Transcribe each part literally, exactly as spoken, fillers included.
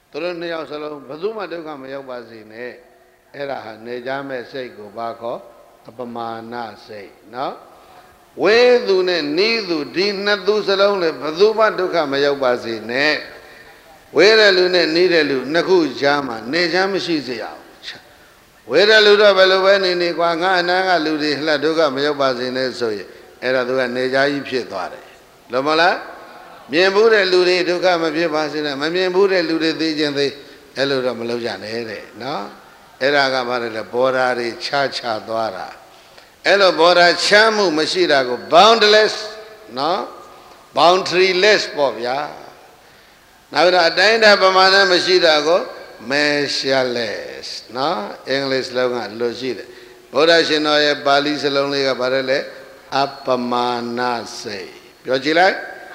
သူတို့နှစ်ယောက်စလုံးဘယ်သူမှဒုက္ခမရောက်ပါစေနဲ့အဲ့ဒါဟာနေကြမဲ့စိတ်ကိုဘာခေါ်အပမာဏစိတ်နော်ဝေသူနဲ့နီးသူဒီနှစ်သူစလုံးလည်းဘယ်သူမှဒုက္ခမရောက်ပါစေနဲ့ဝေတဲ့လူနဲ့နီးတဲ့လူနှစ်ခုကြားမှာနေချမ်းမရှိစေရအောင်ဝေတဲ့လူတော့ဘယ်လိုပဲနေနေကွာငါအနာကလူတွေလှဒုက္ခမရောက်ပါစေနဲ့ဆိုရင်အဲ့ဒါသူကနေချမ်းကြီးဖြစ်သွားတယ်လို့မလားမြင်ဘူးတဲ့လူတွေဒုက္ခမဖြစ်ပါစေနဲ့မမြင်ဘူးတဲ့လူတွေသိခြင်းသိအဲ့လိုတော့မလုပ်ကြနဲ့တဲ့နော်အဲ့ဒါကဘာလဲဘောဓာတွေခြားခြားသွားတာအဲ့လိုဘောဓာချမ်းမှုမရှိတာကို boundless နော် boundaryless ပေါ့ဗျာနောက်တော့အတိုင်းတာပမာဏမရှိတာကို measureless နော်အင်္ဂလိပ်စလုံးကလို့ရှိတယ်ဗုဒ္ဓရှင်တော်ရဲ့ပါဠိစလုံးလေးကဘာလဲလဲအပမာဏစိတ်ပြောကြည့်လိုက်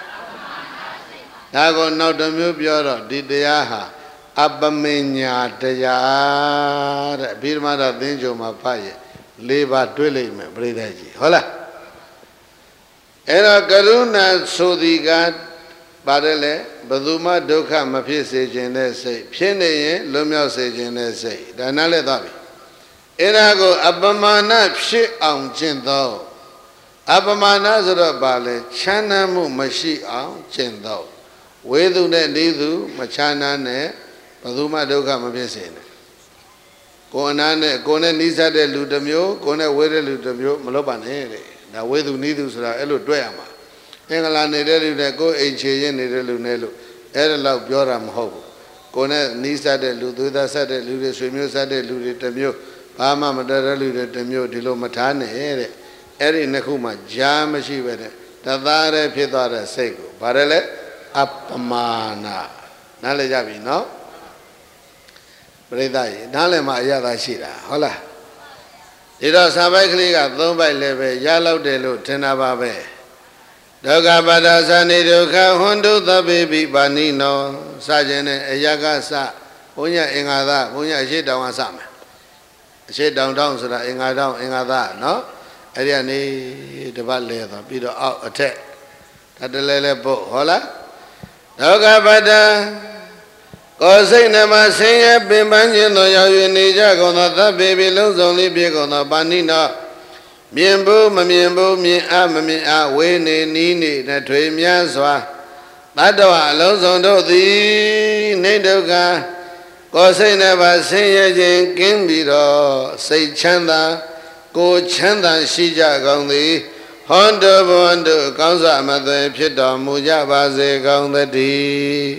ဒါကိုနောက်တစ်မျိုးပြောတော့ဒီတရားဟာအပမညာတရားတဲ့အဘိဓမ္မာသင်္ကြန်မှာဖတ်ရင်လေးပါတွေ့လိမ့်မယ်ပြိဿကြီးဟုတ်လားအဲ့တော့ကရုဏာဆိုသည်ကပါတယ်လေဘယ်သူမှဒုက္ခမဖြစ်စေခြင်းတဲ့စိတ်ဖြစ်နေရင်လွတ်မြောက်စေခြင်းတဲ့စိတ်ဒါနားလည်သွားပြီအဲ့ဒါကိုအပမာဏဖြစ်အောင်ကျင့်သောအပမာဏဆိုတော့ဘာလဲချမ်းသာမှုမရှိအောင်ကျင့်သောဝေသူနဲ့နေသူမချမ်းသာနဲ့ဘယ်သူမှဒုက္ခမဖြစ်စေနဲ့ကိုယ်အနာနဲ့ကိုယ်နဲ့နှိစက်တဲ့လူတစ်မျိုးကိုယ်နဲ့ဝေတဲ့လူတစ်မျိုးမလုပ်ပါနဲ့တဲ့ဒါဝေသူနှိသူဆိုတာအဲ့လိုတွေ့ရမှာအင်္ဂလာနေတဲ့လူနဲ့ကိုယ်အိမ်ချေရင်နေတဲ့လူနဲ့လို့အဲ့ဒါလောက်ပြောတာမဟုတ်ဘူးကိုယ်နဲ့နှိစက်တဲ့လူသွေးသားဆက်တဲ့လူတွေဆွေမျိုးဆက်တဲ့လူတွေတစ်မျိုးဘာမှမတတ်တဲ့လူတွေတစ်မျိုးဒီလိုမထားနဲ့တဲ့အဲ့ဒီနှစ်ခုမှကြားမရှိပဲတဲ့တသားတည်းဖြစ်သွားတဲ့စိတ်ကိုဗါတယ်လေအပမာဏနားလည်ကြပြီနော်ပရိသတ်ရေနားလည်မှအရသာရှိတာဟုတ်လားဒီတော့စာပိုက်ကလေးကသုံးပိုက်လည်းပဲရလောက်တယ်လို့ထင်တာပါပဲဒုက္ခပါဒသနိဒုက္ခဟွန်တုသဗ္ဗေပိပါဏိနောစခြင်းနဲ့အယကစဘုန်းကြီးအင်္ဂါသဘုန်းကြီးအရှိတောင်ကစမယ်အရှိတောင်တောင်ဆိုတာအင်္ဂါတောင်အင်္ဂါသနော်အဲ့ဒီကနေတပတ်လဲသွားပြီးတော့အောက်အထက်ဒါတလဲလဲပို့ဟုတ်လားဒုက္ခပါဒကိုယ်စိတ်နှမဆင်းရဲပင်ပန်းခြင်းသောရောက်၍နေကြကုန်သောသဗ္ဗေပိလုံးစုံလေးဖြစ်ကုန်သောပါဏိနောမြင်ဘူးမမြင်ဘူးမြင်အားမမြင်အားဝေးနေနီးနေနဲ့ထွေများစွာတတ္တဝအလုံးစုံတို့သည်နေဒုက္ခကိုယ်စိတ်နှမဆင်းရဲခြင်းကင်းပြီးတော့စိတ်ချမ်းသာကိုယ်ချမ်းသာရှိကြကုန်သည်ဟွန်တုဘွန်တုကောင်းစွာမသွေဖြစ်တော်မူကြပါစေကုန်သတည်း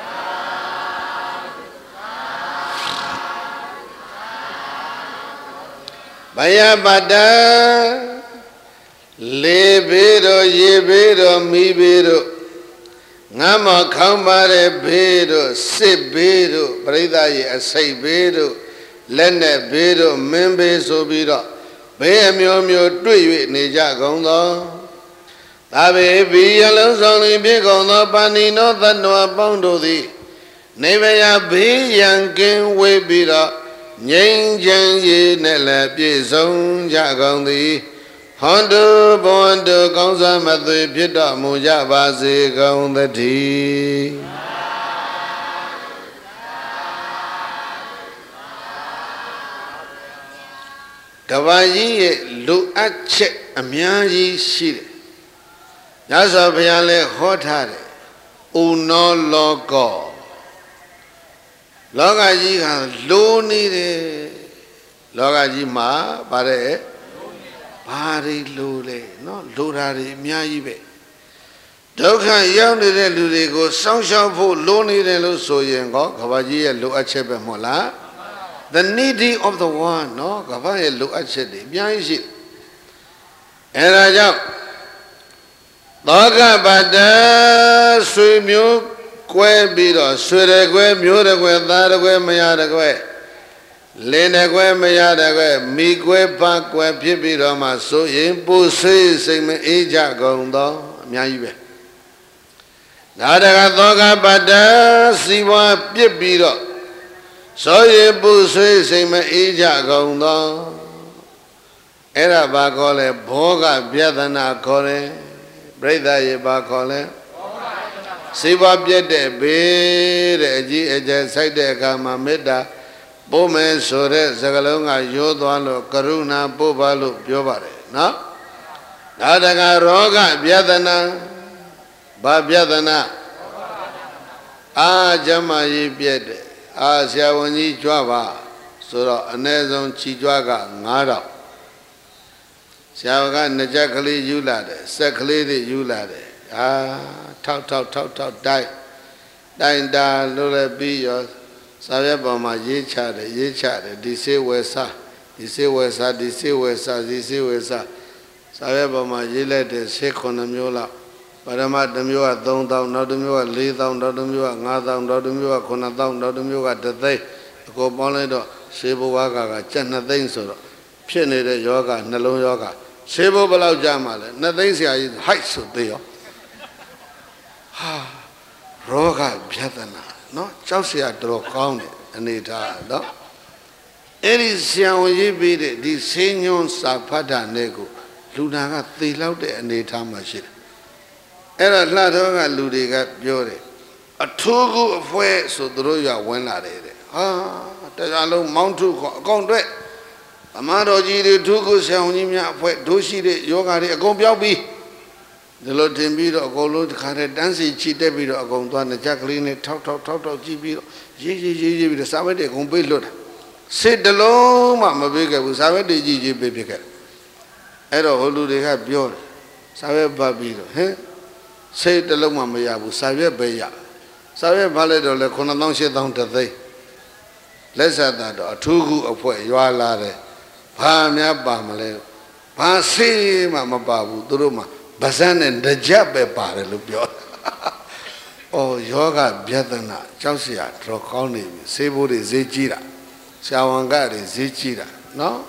ဘယပတ္တလေဘေးတို့ရေဘေးတို့မိဘေးတို့ငမ်းမခေါင်းပါတဲ့ဘေးတို့စစ်ဘေးတို့ပရိသတ်ရဲ့အစိတ်ဘေးတို့လက်နဲ့ဘေးတို့မင်းဘေးဆိုပြီးတော့ဘေးအမျိုးမျိုးတွေ့၍နေကြကုန်သောသာဘေဘီအလုံးစုံလင်ဖြစ်ကုန်သောပါဏိနောသတ္တဝါပေါင်းတို့သည်နေဗယဘေးရန်ကင်းဝေးပြီးတော့ငြိမ်းချမ်းရေးနဲ့လည်းပြည့်စုံကြကုန်သည်ဟွန်တုဘွန်တုကောင်းစွာမသွေဖြစ်တော်မူကြပါစေကုန်သတည်းကဘာကြီးရဲ့လူအပ်ချက်အများကြီးရှိတယ်။ညသောဘုရားလည်းဟောထားတယ်။ဥနောလောကောလောကကြီးကလိုနေတယ်။လောကကြီးမှာဗါတဲ့ဘာတွေလိုလဲနော်လိုတာတွေအများကြီးပဲ။ဒုက္ခရောက်နေတဲ့လူတွေကိုစောင့်ရှောက်ဖို့လိုနေတယ်လို့ဆိုရင်ကောကဘာကြီးရဲ့လိုအပ်ချက်ပဲမဟုတ်လား။ The needy of the one နော်ကဘာရဲ့လိုအပ်ချက်တွေအများကြီးရှိအဲဒါကြောင့်သောကပတ္တဆွေမျိုးကွဲပြီးတော့ဆွေရကွဲမျိုးရကွဲသားရကွဲမရရကွဲလင်းရကွဲမရရကွဲမိကွဲပါကွဲဖြစ်ပြီးတော့မှဆိုရင်ပူဆွေးစိတ်မအေးကြကုန်သောအများကြီးပဲဒါတကသောကပတ္တစီဝါပြစ်ပြီးတော့ဆိုရင်ပူဆွေးစိတ်မအေးကြကုန်သောအဲ့ဒါဘာခေါ်လဲဘောဂပြဒနာခေါ်တယ်ပြိဿရေဘာခေါ်လဲ Siva Piete Bede Eji Side Kama Meda Bome Sore Zagalonga Yodualo Karuna Bobalu Piovare. No? Nadaga Roga Biadana Babiadana Ah Jamayi Piete Ah Siawani Java Sura Anezon Chijuaga Nara Siaga Najakali Yulade Sakali Yulade Ah Tau Tau Tau Tau Die Die Da Lula Be your Savabama Yichade Yichade Dise Wesa Dise Wesa Dise Wesa Dise Wesa Savabama Yile de Sekonamula Parama Damua Don Down Nodumua Lee Down Dodumua Nadam Dodumua Konadam Dodumua Day Go Boledo Sebu Waga Chana Dinsoro Pianede Yoga Nalo Yoga Sebu Balau Jamale nothing is heights of Dio Roga Biatana no Chelsea draw county Anita no Any Sian Yibi the Senyon Sapada Nego Lunaga Thilau de Anita Machine Era Ladoga Ludiga Biore a Togo of way so throw your one lade ah Tajalo Mount to Conde Amado G de Togo Saunimia Doshi de Yoga de Gombiabi The Lord Timbido, Golo, Kare, Dancy, Chitabido, Gondwana, Jacqueline, Tau Tau Tau Tau Gibido, Gigi, Gigi, the Savade, Gombelot. Said the low Mamma Bigger with Savade, Gigi, baby cat. Edo, Holu, they have Bior, Save Babido, eh? Said the low Mamma Yabu, Save Baya, Save Valedo, the Conanonsia down to they. Let's add that, a two good of what you are lade, Pamia Bamale, Pasi, Mamma Babu, Duruma. Bazan and the Jabbe Paralupio. Oh, Yoga Biadana, Chelsea, Troconi, Seburi Zejira, Shawangari Zechira. No?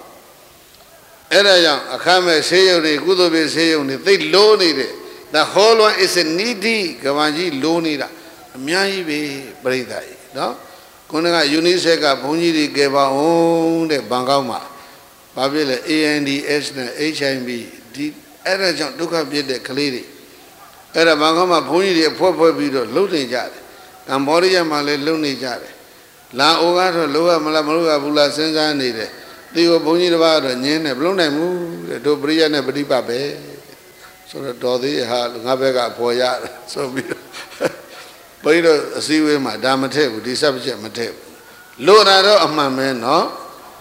Era young, a camera say on a good of a say on it, they loaned it. The whole one is a needy Gavaji loanida, Miai Bredai. No? Kunanga Unisega, Punji gave our own the Bangama, Babila A N D S, H I V, D. Era John Duka Bid the Kaliri. Era Bangama Puni, a poor video, loading jar, and Moria Male Luni jar. La Ogato, Loa Malamura Bula Senza needed. They were Puni about a yen, a blonde move, the Dobria and a Briba Bay. So the Dodi had Nabega Poya, so be. But you see with my damate, this subject mate. Lorado of my men, no?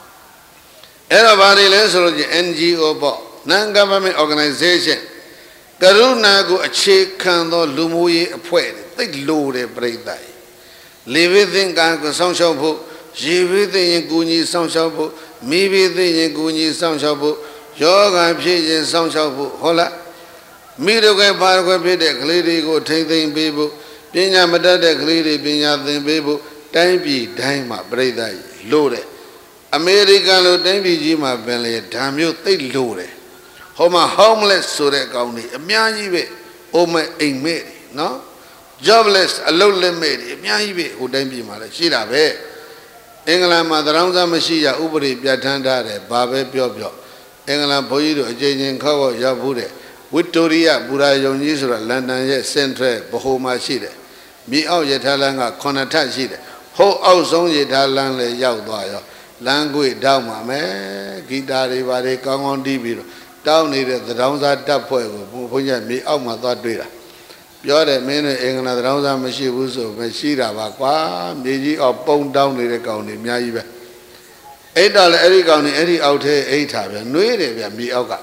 Everybody less N G O Bo. Non-government organization. Karuna go a check candle Lumui a poet. They load a break die. Live within Gango Sound Shabu, Ji within Guni Sound Shabu, me within Guni Sound Shabu, Yoga Pigeon Sound Shabu, Hola. Middle Parkway Pede, Cleary go take the people, Pina Madada Cleary, Pina the people, Time be Dima, break die, loaded. American lo Dami Jima Belly, damn you, they loaded. Homa homeless so that county, a miajibe, oh my ain't made, no? Jobless, a lonely maid, a miajibe, who don't be mother, she have it. England, Madraza Machia, Ubri, Biatanda, Babe Biobio, England, Poido, Jane Cover, Yabude, Victoria, Burayon Israel, London, Central, Bohoma Shide, Me out Yetalanga, Conata Shide, Ho out on Yetalan, Yaudoyo, Language down, my man, Gitari, Vare, Kong on Dibiro. Down near the downside tap for me out my thought data. You're the men in another downside machine was of Machira, Bakwa, Miji or bone down near the county, Miaiba. Eight dollar every county, any out here, eight times, no area, me oga.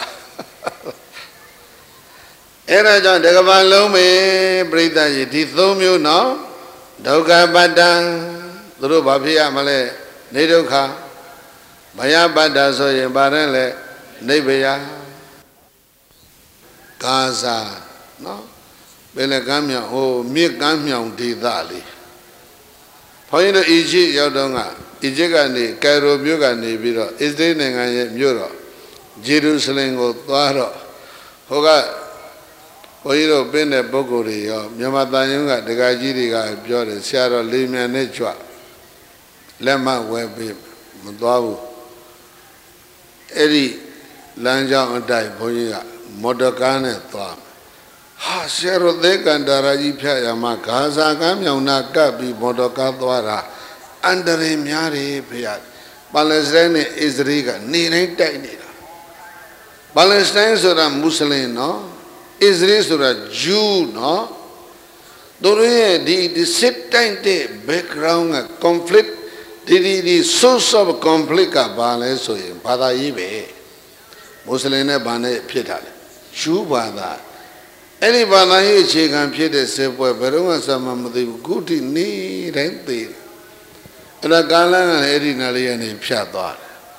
Era John Degavan Lome, Brita, Tithomio, no? Doga Bada, Drubapia Male, Nedoka, Baya Bada, so in Barele, Nebea. Gaza, no? Belegamia, oh, mere Gamia de Dali. Point of Egypt, Yodonga, Ijigani, Cairo Bugani, Biro, is the name I Muro, Jerusalem, or Tuaro, Hoga, Oiro Bene Bogori, or Yamatayunga, the Gajiriga, Bjore, Sierra Limia Nature, Lema Webby, Mudawu, Eddie Lanja on Die, Boya. Modokane Tham. ha shero de kandara ji phya ya ma gaza ka myaung na kat pi motor ka twa ra andare mya de phya Palestine ne Israel ka ne nain tai nida Palestine soda Muslim no Israel soda Jew no dono ye di di sit tai de background ka conflict di di di source of conflict ka ba le so yin bada yi be Muslim ne ba ne phit tha le Jew bada any bada yi ache kan phit de se pwe berong sa ma ma thi bu ku ti ni dain the Ela kalan ka edi na le ne phya twa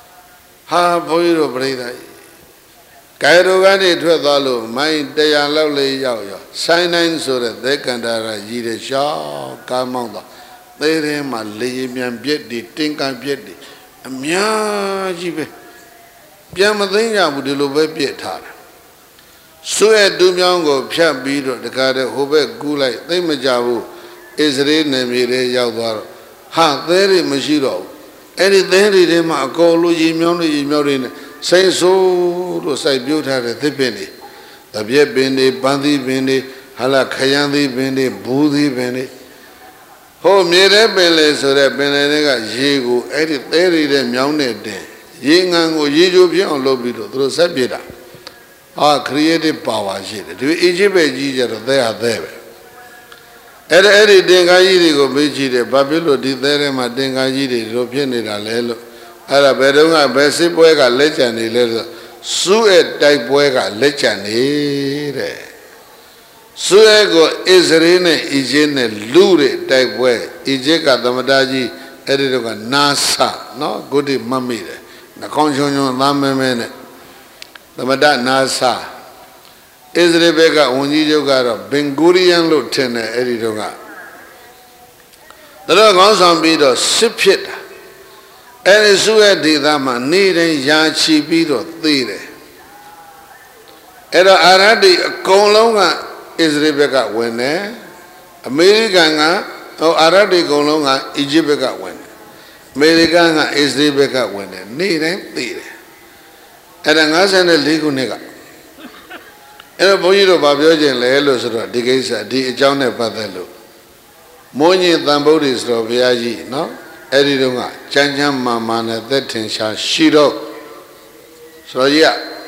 ha boi ro praida Cairo ka ne thwet twa lo mai one hundred lak le yaw yaw Sinai so de the kandara ji de shaw ka maung twa the de ma le yin myan pyet di tin kan pyet di a mya ji be pyan ma thin ja bu di lo be pyet tha da so ye tu myaung ko phyat pi do taka de ho be ku lai thai ma ja bu Israel ne mi de yaw twa ro ha the de ma shi ro edi the de de ma a ko lo yi myaung de yi myaung de ne sai so lo sai pyo tha de thip pin ni ta pyet pin ni pan thi pin ni hala khayan thi pin ni bu thi pin ni ho mye de pin le so de pin le ne ka ye ko edi the de de myaung ne tin ye ngan ko ye jo phit aung lo pi do tro sat pyet ta ha creative power shi de di Egypt be ji ja do the ha the be edi edi tin ka ji de ko me ji de ba pyo lo di the de ma tin ka ji de lo phit ni da le lo Ara bedonga besi pwe ka lecha ni le su e tai pwe ka lecha ni de su e ko Israel ne Egypt ne lu de tai pwe Egypt ka tamada ji edi do ka nasa no gudi mami de na kaung chong chong tha me me ne tamada nasa Israel be ka won ji chok ka ro Ben Gurion lo thin ne edi do ka da ro kaung sang pi do sit phit ta Edi su e di tha ma ni den ya chi pi do thi de Edo Aradi a kaung long ka Israel be ka win ne American ka o Aradi kaung long ka Egypt be ka win ne American ka Israel be ka win ne ni den thi de Eda fifty-fourခုနှစ်ကအဲ့တော့ဘုန်းကြီးတို့ဗာပြောခြင်းလဲလို့ဆိုတော့ဒီကိစ္စဒီအကြောင်းနဲ့ပတ်သက်လို့မိုးညင်တန်ဗုဒ္ဓဆိုတော့ဘုရားကြီးနော်အဲ့ဒီတော့ကချမ်းချမ်းမာမာနဲ့သက်ထင်ရှားရှိတော့ဆိုရ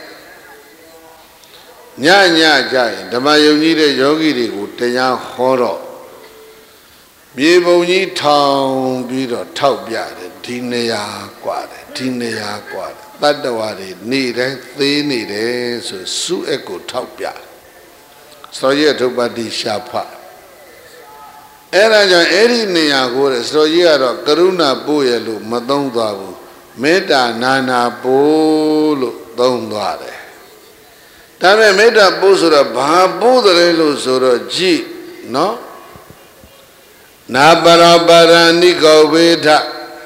ညညကြရင်ဓမ္မယုံကြီးတဲ့ယောဂီတွေကိုတရားဟောတော့မြေပုံကြီးထောင်ပြီးတော့ထောက်ပြတယ်ဒီနေရာกว่าတယ်ဒီနေရာกว่าတယ်တတ္တဝါတွေနေတိုင်းသေးနေတယ်ဆိုစုအက်ကိုထောက်ပြဆိုရထုပ္ပတိရှာဖအဲ့ဒါကြောင့်အဲ့ဒီနေရာကိုတဲ့ဆိုကြီးကတော့ကရုဏာပို့ရလို့မသုံးသွားဘူးမေတ္တာနာနာပို့လို့သုံးသွားတယ်ဒါပေမဲ့မေတ္တာပို့ဆိုတော့ဘာပို့တယ်လို့ဆိုတော့ကြည့်နော်နာပရပရဏိကောဝေထ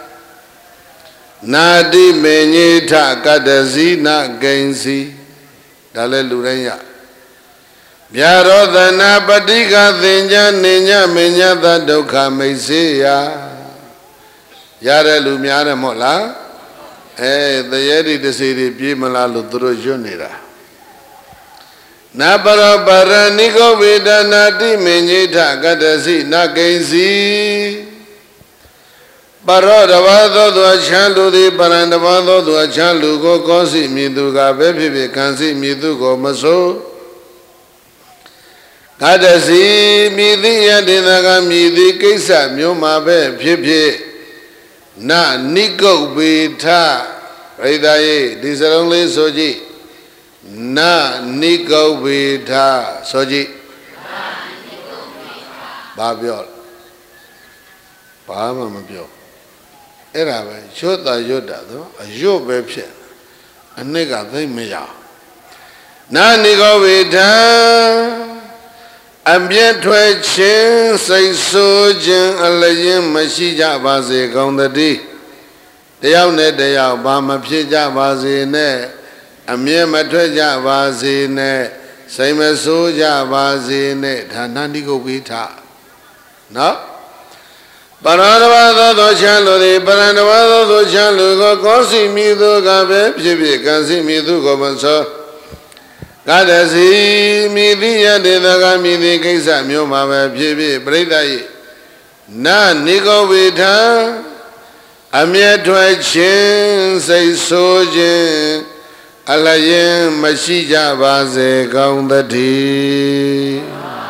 နာတိမေညိထကတ္တဇိနဂိဉ္စီဒါလည်းလူတိုင်းရဗျာရောသနာပတိကသင်္ကြနေညမေညသဒုက္ခမိတ်စေယရတဲ့လူများတယ်မဟုတ်လားအဲတရေတိတစီတွေပြေးမလားလို့သူတို့ရွတ်နေတာနာပရပရဏိကောဝေဒနာတိမေညိထကတ္တဇိနဂိဉ္စီပရောတဘာသောသူအချမ်းလူသည်ပရံတဘာသောသူအချမ်းလူကိုကောစီမြည်သူကပဲဖြစ်ဖြစ်ခံစီမြည်သူကိုမဆိုးကတ္တစီမြည်သည်ယတေသကမြည်သည်ကိစ္စမျိုးမှာပဲဖြစ်ဖြစ်နနိကုတ်ပေထပရိသတ်ရေဒီစလုံးလေးဆိုကြည့်နနိကုတ်ပေထဆိုကြည့်ဘာပြောဘာမှမပြောအဲ့ဒါပဲရွတ်တာရွတ်တာတော့အရွတ်ပဲဖြစ်အနှစ်ကသိမရနာနိကောဝေထအပြည့်ထွက်ခြင်းစိတ်ဆိုးခြင်းအလျင်းမရှိကြပါစေကောင်းတည်းတယောက်နဲ့တယောက်ဘာမဖြစ်ကြပါစေနဲ့အမြဲမထွက်ကြပါစေနဲ့စိတ်မဆိုးကြပါစေနဲ့ဒါနာနိကောဝေထနော်ပရဏဝသောသောချမ်းလူသည်ပရဏဝသောသောချမ်းလူကိုကောစီမိသူကပဲဖြစ်ဖြစ်ကံစီမိသူကိုမသောက Kadasi midiya dedaga midi kaisa myoma ba phibi prithayi na nigo vidha amya thwa chin sai so chin alayin mashi ja ba se kaung thati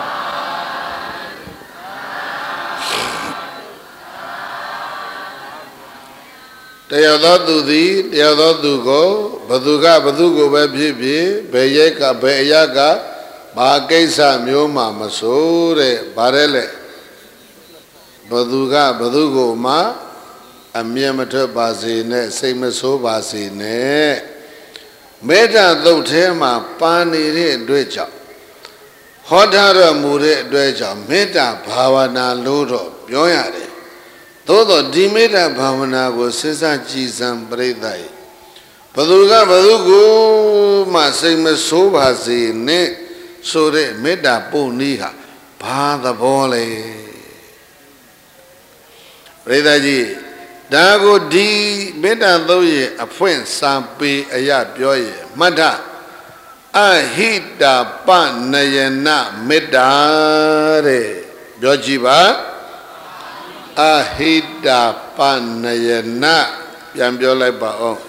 Taya thoa tu thi taya thoa tu ko badu ka badu ko ba phit phit be ye ka be aya ka ba kaisa myo ma ma so de ba re le badu ka badu ko ma amya ma thwat ba se ne sai ma so ba se neမေတ္တာသုတ်ထဲမှာပါနေတဲ့အတွက်ကြောင့်ဟောထားတော်မူတဲ့အတွက်ကြောင့်မေတ္တာဘာဝနာလို့တော့ပြောရတယ်သို့တော့ဒီမေတ္တာဘာဝနာကိုစဉ်းစားကြည်စံပြိဿရဲ့ဘသူကဘသူကိုမှစိတ်မဆိုးပါစေနဲ့ဆိုတဲ့မေတ္တာပုံနည်းဟာဘာသဘောလဲပြိဿကြီးဒါကိုဒီမေတ္တာသုံးရဲ့အဖွင့်စာပေအရာပြောရဲ့မှတ်တာအဟိတာပနယနာမေတ္တာတဲ့ပြောကြည့်ပါအဟိတာပနယနာပြန်ပြောလိုက်ပါအောင်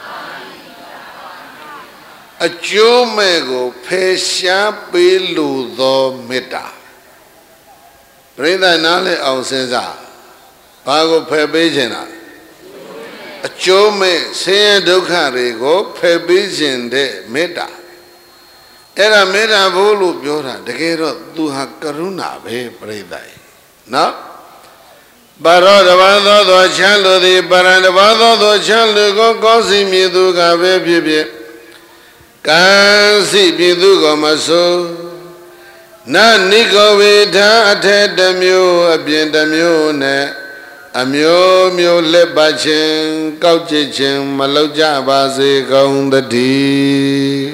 အကျိုးမဲ့ကိုဖယ်ရှားပေးလိုသောမေတ္တာပြိဿနားလည်အောင်စဉ်းစားဘာကိုဖယ်ပေးခြင်းလားအကျိုးမဲ့ဆင်းရဲဒုက္ခတွေကိုဖယ်ပေးခြင်းတဲ့မေတ္တာအဲ့ဒါမေတ္တာဘိုးလို့ပြောတာတကယ်တော့သူဟာကရုဏာပဲပြိဿရဲ့နော်ပါရောတဘာသောသောချမ်းလူသည်ပရံတဘာသောသောချမ်းလူကိုကောင်းစီမြည်သူကပဲဖြစ်ဖြစ်ကံစီမြည်သူကိုမဆိုးနာနိကောဝေထအထက်တစ်မျိုးအပြင်တစ်မျိုးနဲ့အမျိုးမျိုးလက်ပတ်ခြင်းကောက်ကျစ်ခြင်းမလောက်ကြပါစေကုန်သတည်း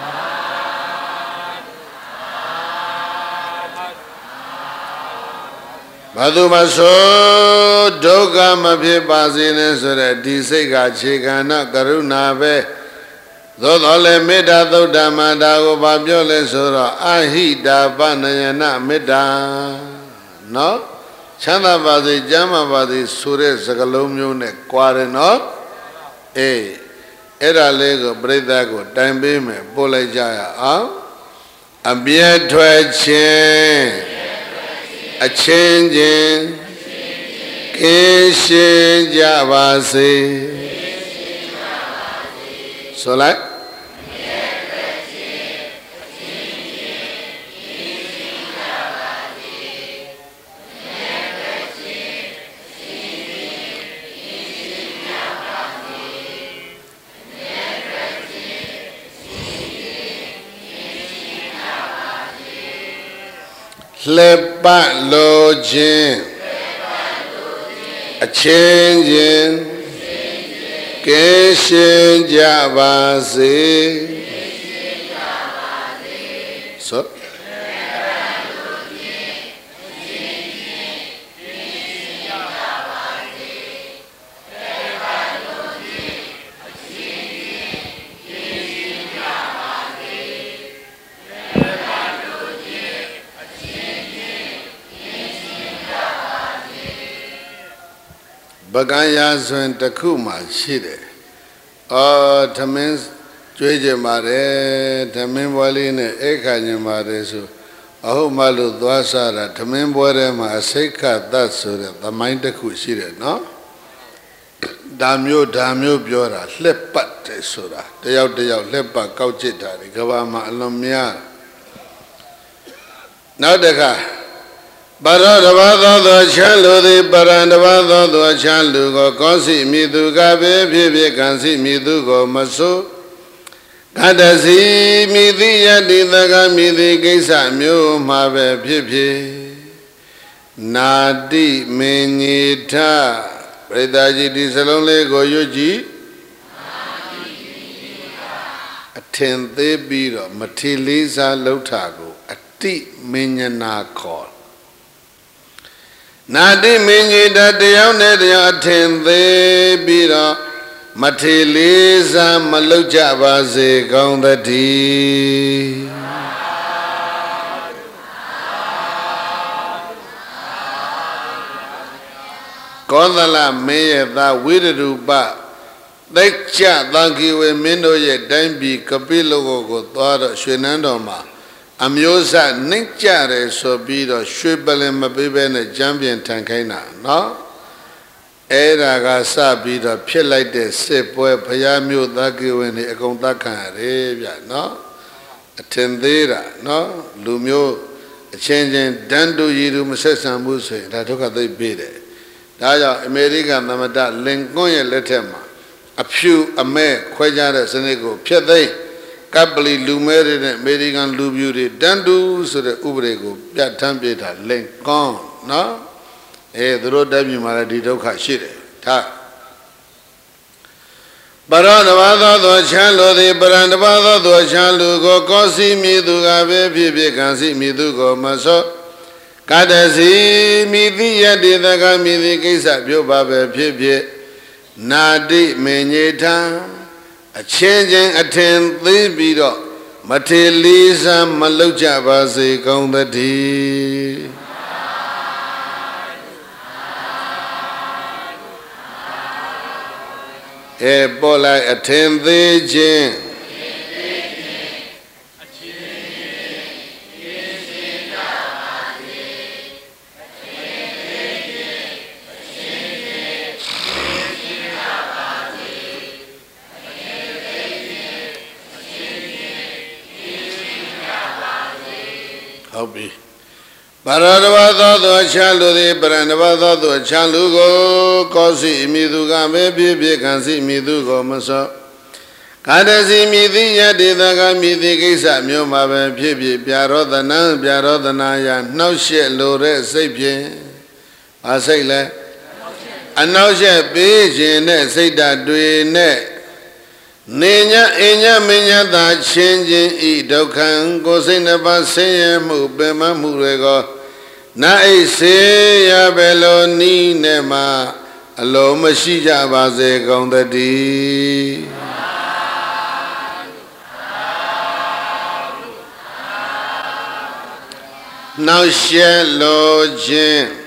ဘာသူမဆိုဒုက္ခမဖြစ်ပါစေနဲ့ဆိုတဲ့ဒီစိတ်ကခြေခံနာကရုဏာပဲသို့တော်လည်းမေတ္တာသုတ်တမတာကိုဘာပြောလဲဆိုတော့အဟိတာပနယနာမေတ္တာနော်ချမ်းသာပါစေကျမ်းမာပါစေဆိုတဲ့စကားလုံးမျိုးနဲ့ကြွားတယ်နော်အေးအဲ့ဒါလေးကိုပြိဿကိုတိုင်ပေးမယ်ပို့လိုက်ကြရအောင်အပြည့်ထွက်ခြင်းအချင်းချင်းကင်းရှင်းကြပါစေဆိုလိုက်လက်ပတ်လိုခြင်းအချင်းချင်းကင်းရှင်းကြပါစေဆိုပကံရာဆွင်တစ်ခုမှရှိတယ်။အော်သမင်းကြွေးကြပါတယ်သမင်းပွဲလေးနဲ့အိတ်ခါညင်ပါတယ်ဆိုအဟုတ်မှလို့သွားစားတာသမင်းပွဲထဲမှာအစိတ်ခတ်သတ်ဆိုတဲ့သမိုင်းတစ်ခုရှိတယ်နော်။ဒါမျိုးဒါမျိုးပြောတာလှက်ပတ်တယ်ဆိုတာတယောက်တယောက်လှက်ပတ်ကောက်ကျစ်တာဒီကဘာမှာအလွန်များနောက်တစ်ခါပါရောတဘာသောသောချမ်းလူသည်ပရံတဘာသောသောချမ်းလူကိုကောင်းစီမိသူကပဲဖြစ်ဖြစ်ကံစီမိသူကိုမဆိုးကတ္တစီမိတိယတိသကမိတိကိစ္စမျိုးမှာပဲဖြစ်ဖြစ်နာတိမင်းကြီးထပရိသတ်ကြီးဒီစလုံးလေးကိုရွတ်ကြည့်အထင်သေးပြီးတော့မထီလေးစားလှုပ်တာကိုအတိမင်းညနာခေါ်နာတိမင်းကြီးတတရားနဲ့တရားအထင်သေးပြီးတော့ Matilisa Maluja Bazi Gondati Gondala Maya da Wiruba Lecture Danki we Mino ye Dambi Kapilo go Thora Shenandoma Amyosa Ninkjare Sobido Shubale Mabibe Champion Tankana no Era Gasa Bida Pilate de Sepoe Payamio Daki when the Agondakan Arabia no Attendera no Lumio changing Dandu Yiru Musesa Muse that took they beat it. Daya American Namada Lincoln Letema a few a mare Quajara Senego Piade Kabali Lumerid and American Lubury Dandu so the Ubrego Piatambita Lincoln no Eh, the road W Maradito Kashire. Ta Baranavada, the Chalo, the Barandavada, the Chalu, go Cosi, Miduga, Pipi, Kansi, Midugo, Maso, Kadasi, Midia, Didaga, Midi, Kisa, Bioba, Pipi, Nadi, Meneta, a changing attend the Bido, Matilisa, Maluja, Basi, Gondati. Ebola attend the gin. Hobby. Baradavada to Chalu, the Barandavada to Chalugo, Cosi, Miduga, Baby, Kansi, Midugo, Maso. Kadasi, Midia, Didaga, Midi, Kisa, Muma, Pipi, Piarodana, Piarodana, no shit, Lore, Sapien. I say, let. And now she beach in it, say that doing it. Ninya inya minya da changing e dokan go say never say mu bema murego na e say ya belo ni ne ma alo mashi ja ba se kaung tati now share lo jin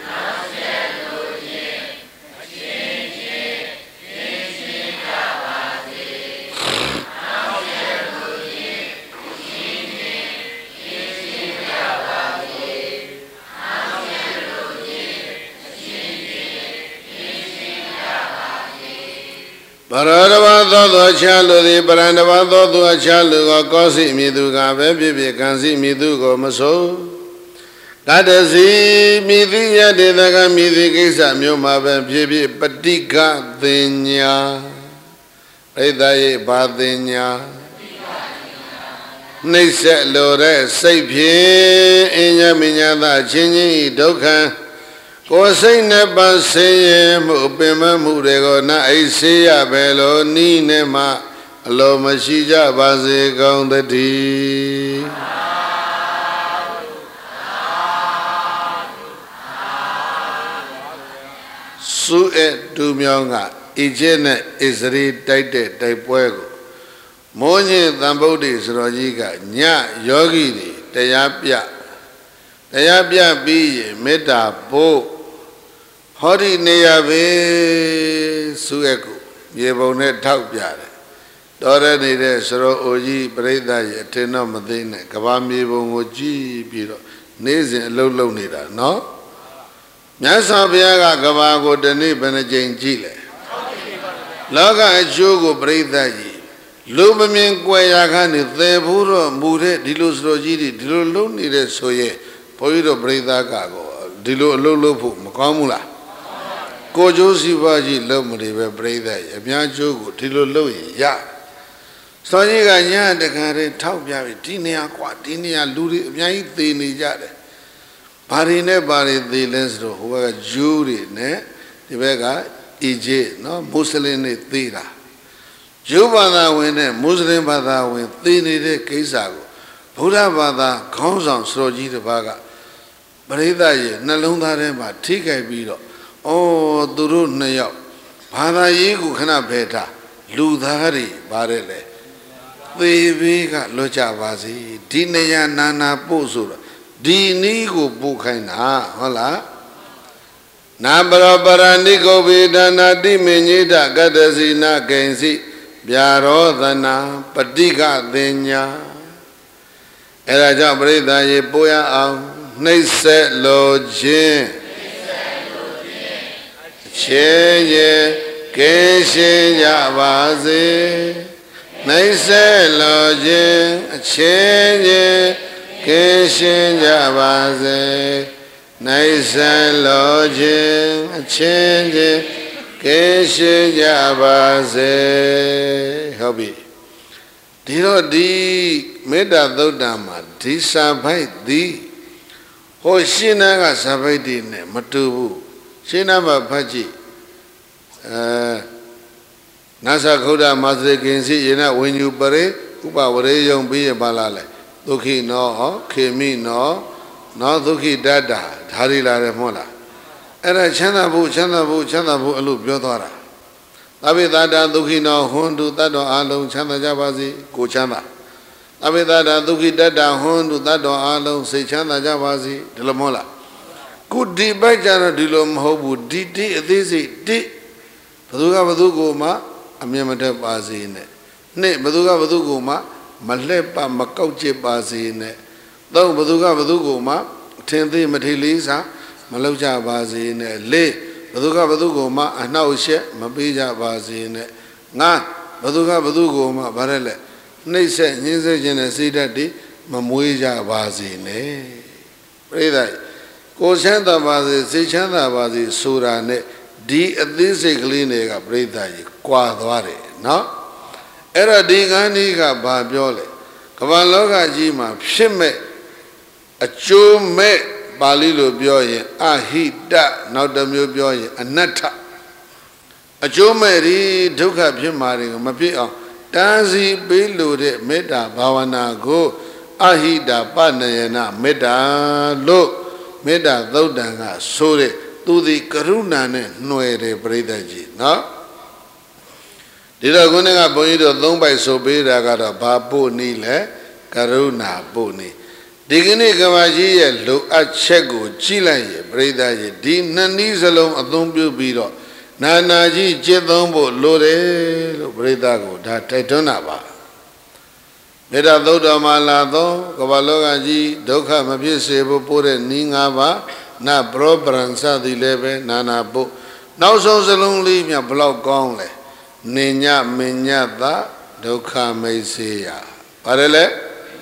Baradavada Chalu, the Barandavada to Chalu, Cosi, Miduga, Baby, Kansi, Midugo, Maso. Kadasi, Midia, Didaga, Midi, Kisa, Muma, Baby, Patika, Dinya, Redae, Badinya, Nisa, Lore, Sapien, Inya Minyada, Chini, Doka. Ko say never say Mupima Murego na Isia Belo ni nema Alo Mashija Bazi Gong the tea Su et Dumyonga Ijene Isri Taite Taipuego Monye Thambodi Srojiga Nya Yogi Tayapya Tayapya Bi Meta Bo Hori Neyabe Sueku, Yebone Taupia, Dora Nide Sro Oji, Breda, Teno Madine, Kavami Bongoji, Biro, Nazin Lolo Nida, no? Nyasa Biaga Gavago Deni Benajin Chile. Laga Jogo Breda, Lubamin Guayagani, the Buro, Mure, Dilus Rojidi, Dilo Nide Soye, Poiro Breda Gago, Dilo Lolo Makamula. Kojo Sivaji Lomri Breda, a Bianjo, Tilo Louis, ya. Sonia Yan de Care, Taupia, Tinia, Quatinia, Luri, Yaiti Nijade. Parine Bari the Lensro, who were jury, ne, the Vega, E J, no, Muslim Thira. Jubana win, Muslim Bada win, Thini de Kisago, Buddha Bada, Konsam, Sroji the Baga. Breda, Nalunda Rema, Tika Bido. Oh, Duru Nayo, Pada Yigu Kana Beta, လူသားတွေပါတယ်လေသေဘေးကလွတ်ကြပါစေဒီနေရာနာနာပို့ဆိုတော့ဒီနည်းကိုပို့ခိုင်းတာဟုတ်လားနာပရပရဏိကိုဗေဒနာတိမေညိတကတ္တစီနာကိဉ္စီဗျာရောသနာပฏิကသင်ညာအဲဒါကြောင့်ပရိသတ်ရေပို့ရအောင်နှိမ့်ဆက်လိုခြင်းချင်းရဲ့ကင်းရှင်းကြပါစေနှိမ့်ဆက်လိုခြင်းအချင်းချင်းကင်းရှင်းကြပါစေနှိမ့်ဆက်လိုခြင်းအချင်းချင်းကင်းရှင်းကြပါစေဟုတ်ပြီဒီတော့ဒီမေတ္တာသုတ်တံမှာဒီစာပိုက်သည်ဟိုရှင်းနာကစာပိုက်တွေနဲ့မတူဘူးရှင်းနာမှာဖတ်ကြည့်အဲနာသခုဒ္ဓမာသရေကိဉ္စီယေနဝိညုပရေဥပဝရေယုံပြီးရပါလားလေဒုက္ခိနောခေမိနောနောဒုက္ခိတတ္တာဒါရီလာတယ်မဟုတ်လားအဲ့ဒါချမ်းသာဖို့ချမ်းသာဖို့ချမ်းသာဖို့အလို့ပြောသွားတာသဗ္ဗေတတ္တဒုက္ခိနောဟွန်တုတတ္တောအလုံးချမ်းသာကြပါစေကိုချမ်းသာသဗ္ဗေတတ္တဒုက္ခိတတ္တဟွန်တုတတ္တောအလုံးစိတ်ချမ်းသာကြပါစေဒီလိုမဟုတ်လားခုဒီပိုက်ကြတော့ဒီလိုမဟုတ်ဘူးဒီတိအသေးစိတ်တိဘသူကဘသူကိုမှအမြင်မတတ်ပါစေနဲ့နှစ်ဘသူကဘသူကိုမှမလှက်ပါမကောက်ကျစ်ပါစေနဲ့သုံးဘသူကဘသူကိုမှထင်သေးမထီလေးစားမလောက်ကြပါစေနဲ့လေးဘသူကဘသူကိုမှအနှောက်အယှက်မပေးကြပါစေနဲ့ငါဘသူကဘသူကိုမှဗါရက်လက်နှိမ့်ဆက်ညှင်းဆဲခြင်းနဲ့စိတ်ဓာတ်တွေမမွေးကြပါစေနဲ့ပြိဿကိုချမ်းသာပါစေစိတ်ချမ်းသာပါစေဆိုတာနဲ့ဒီအသေးစိတ်ကလေးတွေကပြိဿကြီးကွာသွားတယ်နော်အဲ့တော့ဒီကံဒီကဘာပြောလဲကမ္ဘာလောကကြီးမှာဖြစ်မဲ့အကျိုးမဲ့ပါဠိလိုပြောရင်အဟိတနောက်တစ်မျိုးပြောရင်အနတ္ထအကျိုးမဲ့ဒီဒုက္ခဖြစ်မှာတွေမဖြစ်အောင်တားဆီးပေးလို့တဲ့မေတ္တာဘာဝနာကိုအဟိတပနယနာမေတ္တာလို့မေတ္တာသုတ်တံကဆိုတဲ့သူဒီကရုဏာနဲ့နှွယ်တယ်ပြိဿကြီးနော်ဒီတော့ခုနကဘုန်းကြီးတို့သုံးပိုက်ဆိုပေးတာကတော့ဘာပို့နည်းလဲကရုဏာပို့နည်းဒီကနေ့ကဘာကြီးရဲ့လိုအပ်ချက်ကိုကြည့်လိုက်ရင်ပြိဿကြီးဒီနှစ်နည်းစလုံးအသုံးပြုပြီးတော့နာနာကြီးจิตသုံးဖို့လိုတယ်လို့ပြိဿကိုဒါတိုက်တွန်းတာပါမေတ္တာသုတ်တော်မှာလာသောကမ္ဘာလောကကြီးဒုက္ခမဖြစ်စေဖို့ပို့တဲ့နည်း၅ပါးနပရောပရံစသည်လည်းပဲနာနာပို့နောက်ဆုံးစလုံးလေးမြဘလောက်ကောင်းလဲနေညမညတဒုက္ခမိတ်စေယပါတယ်လေ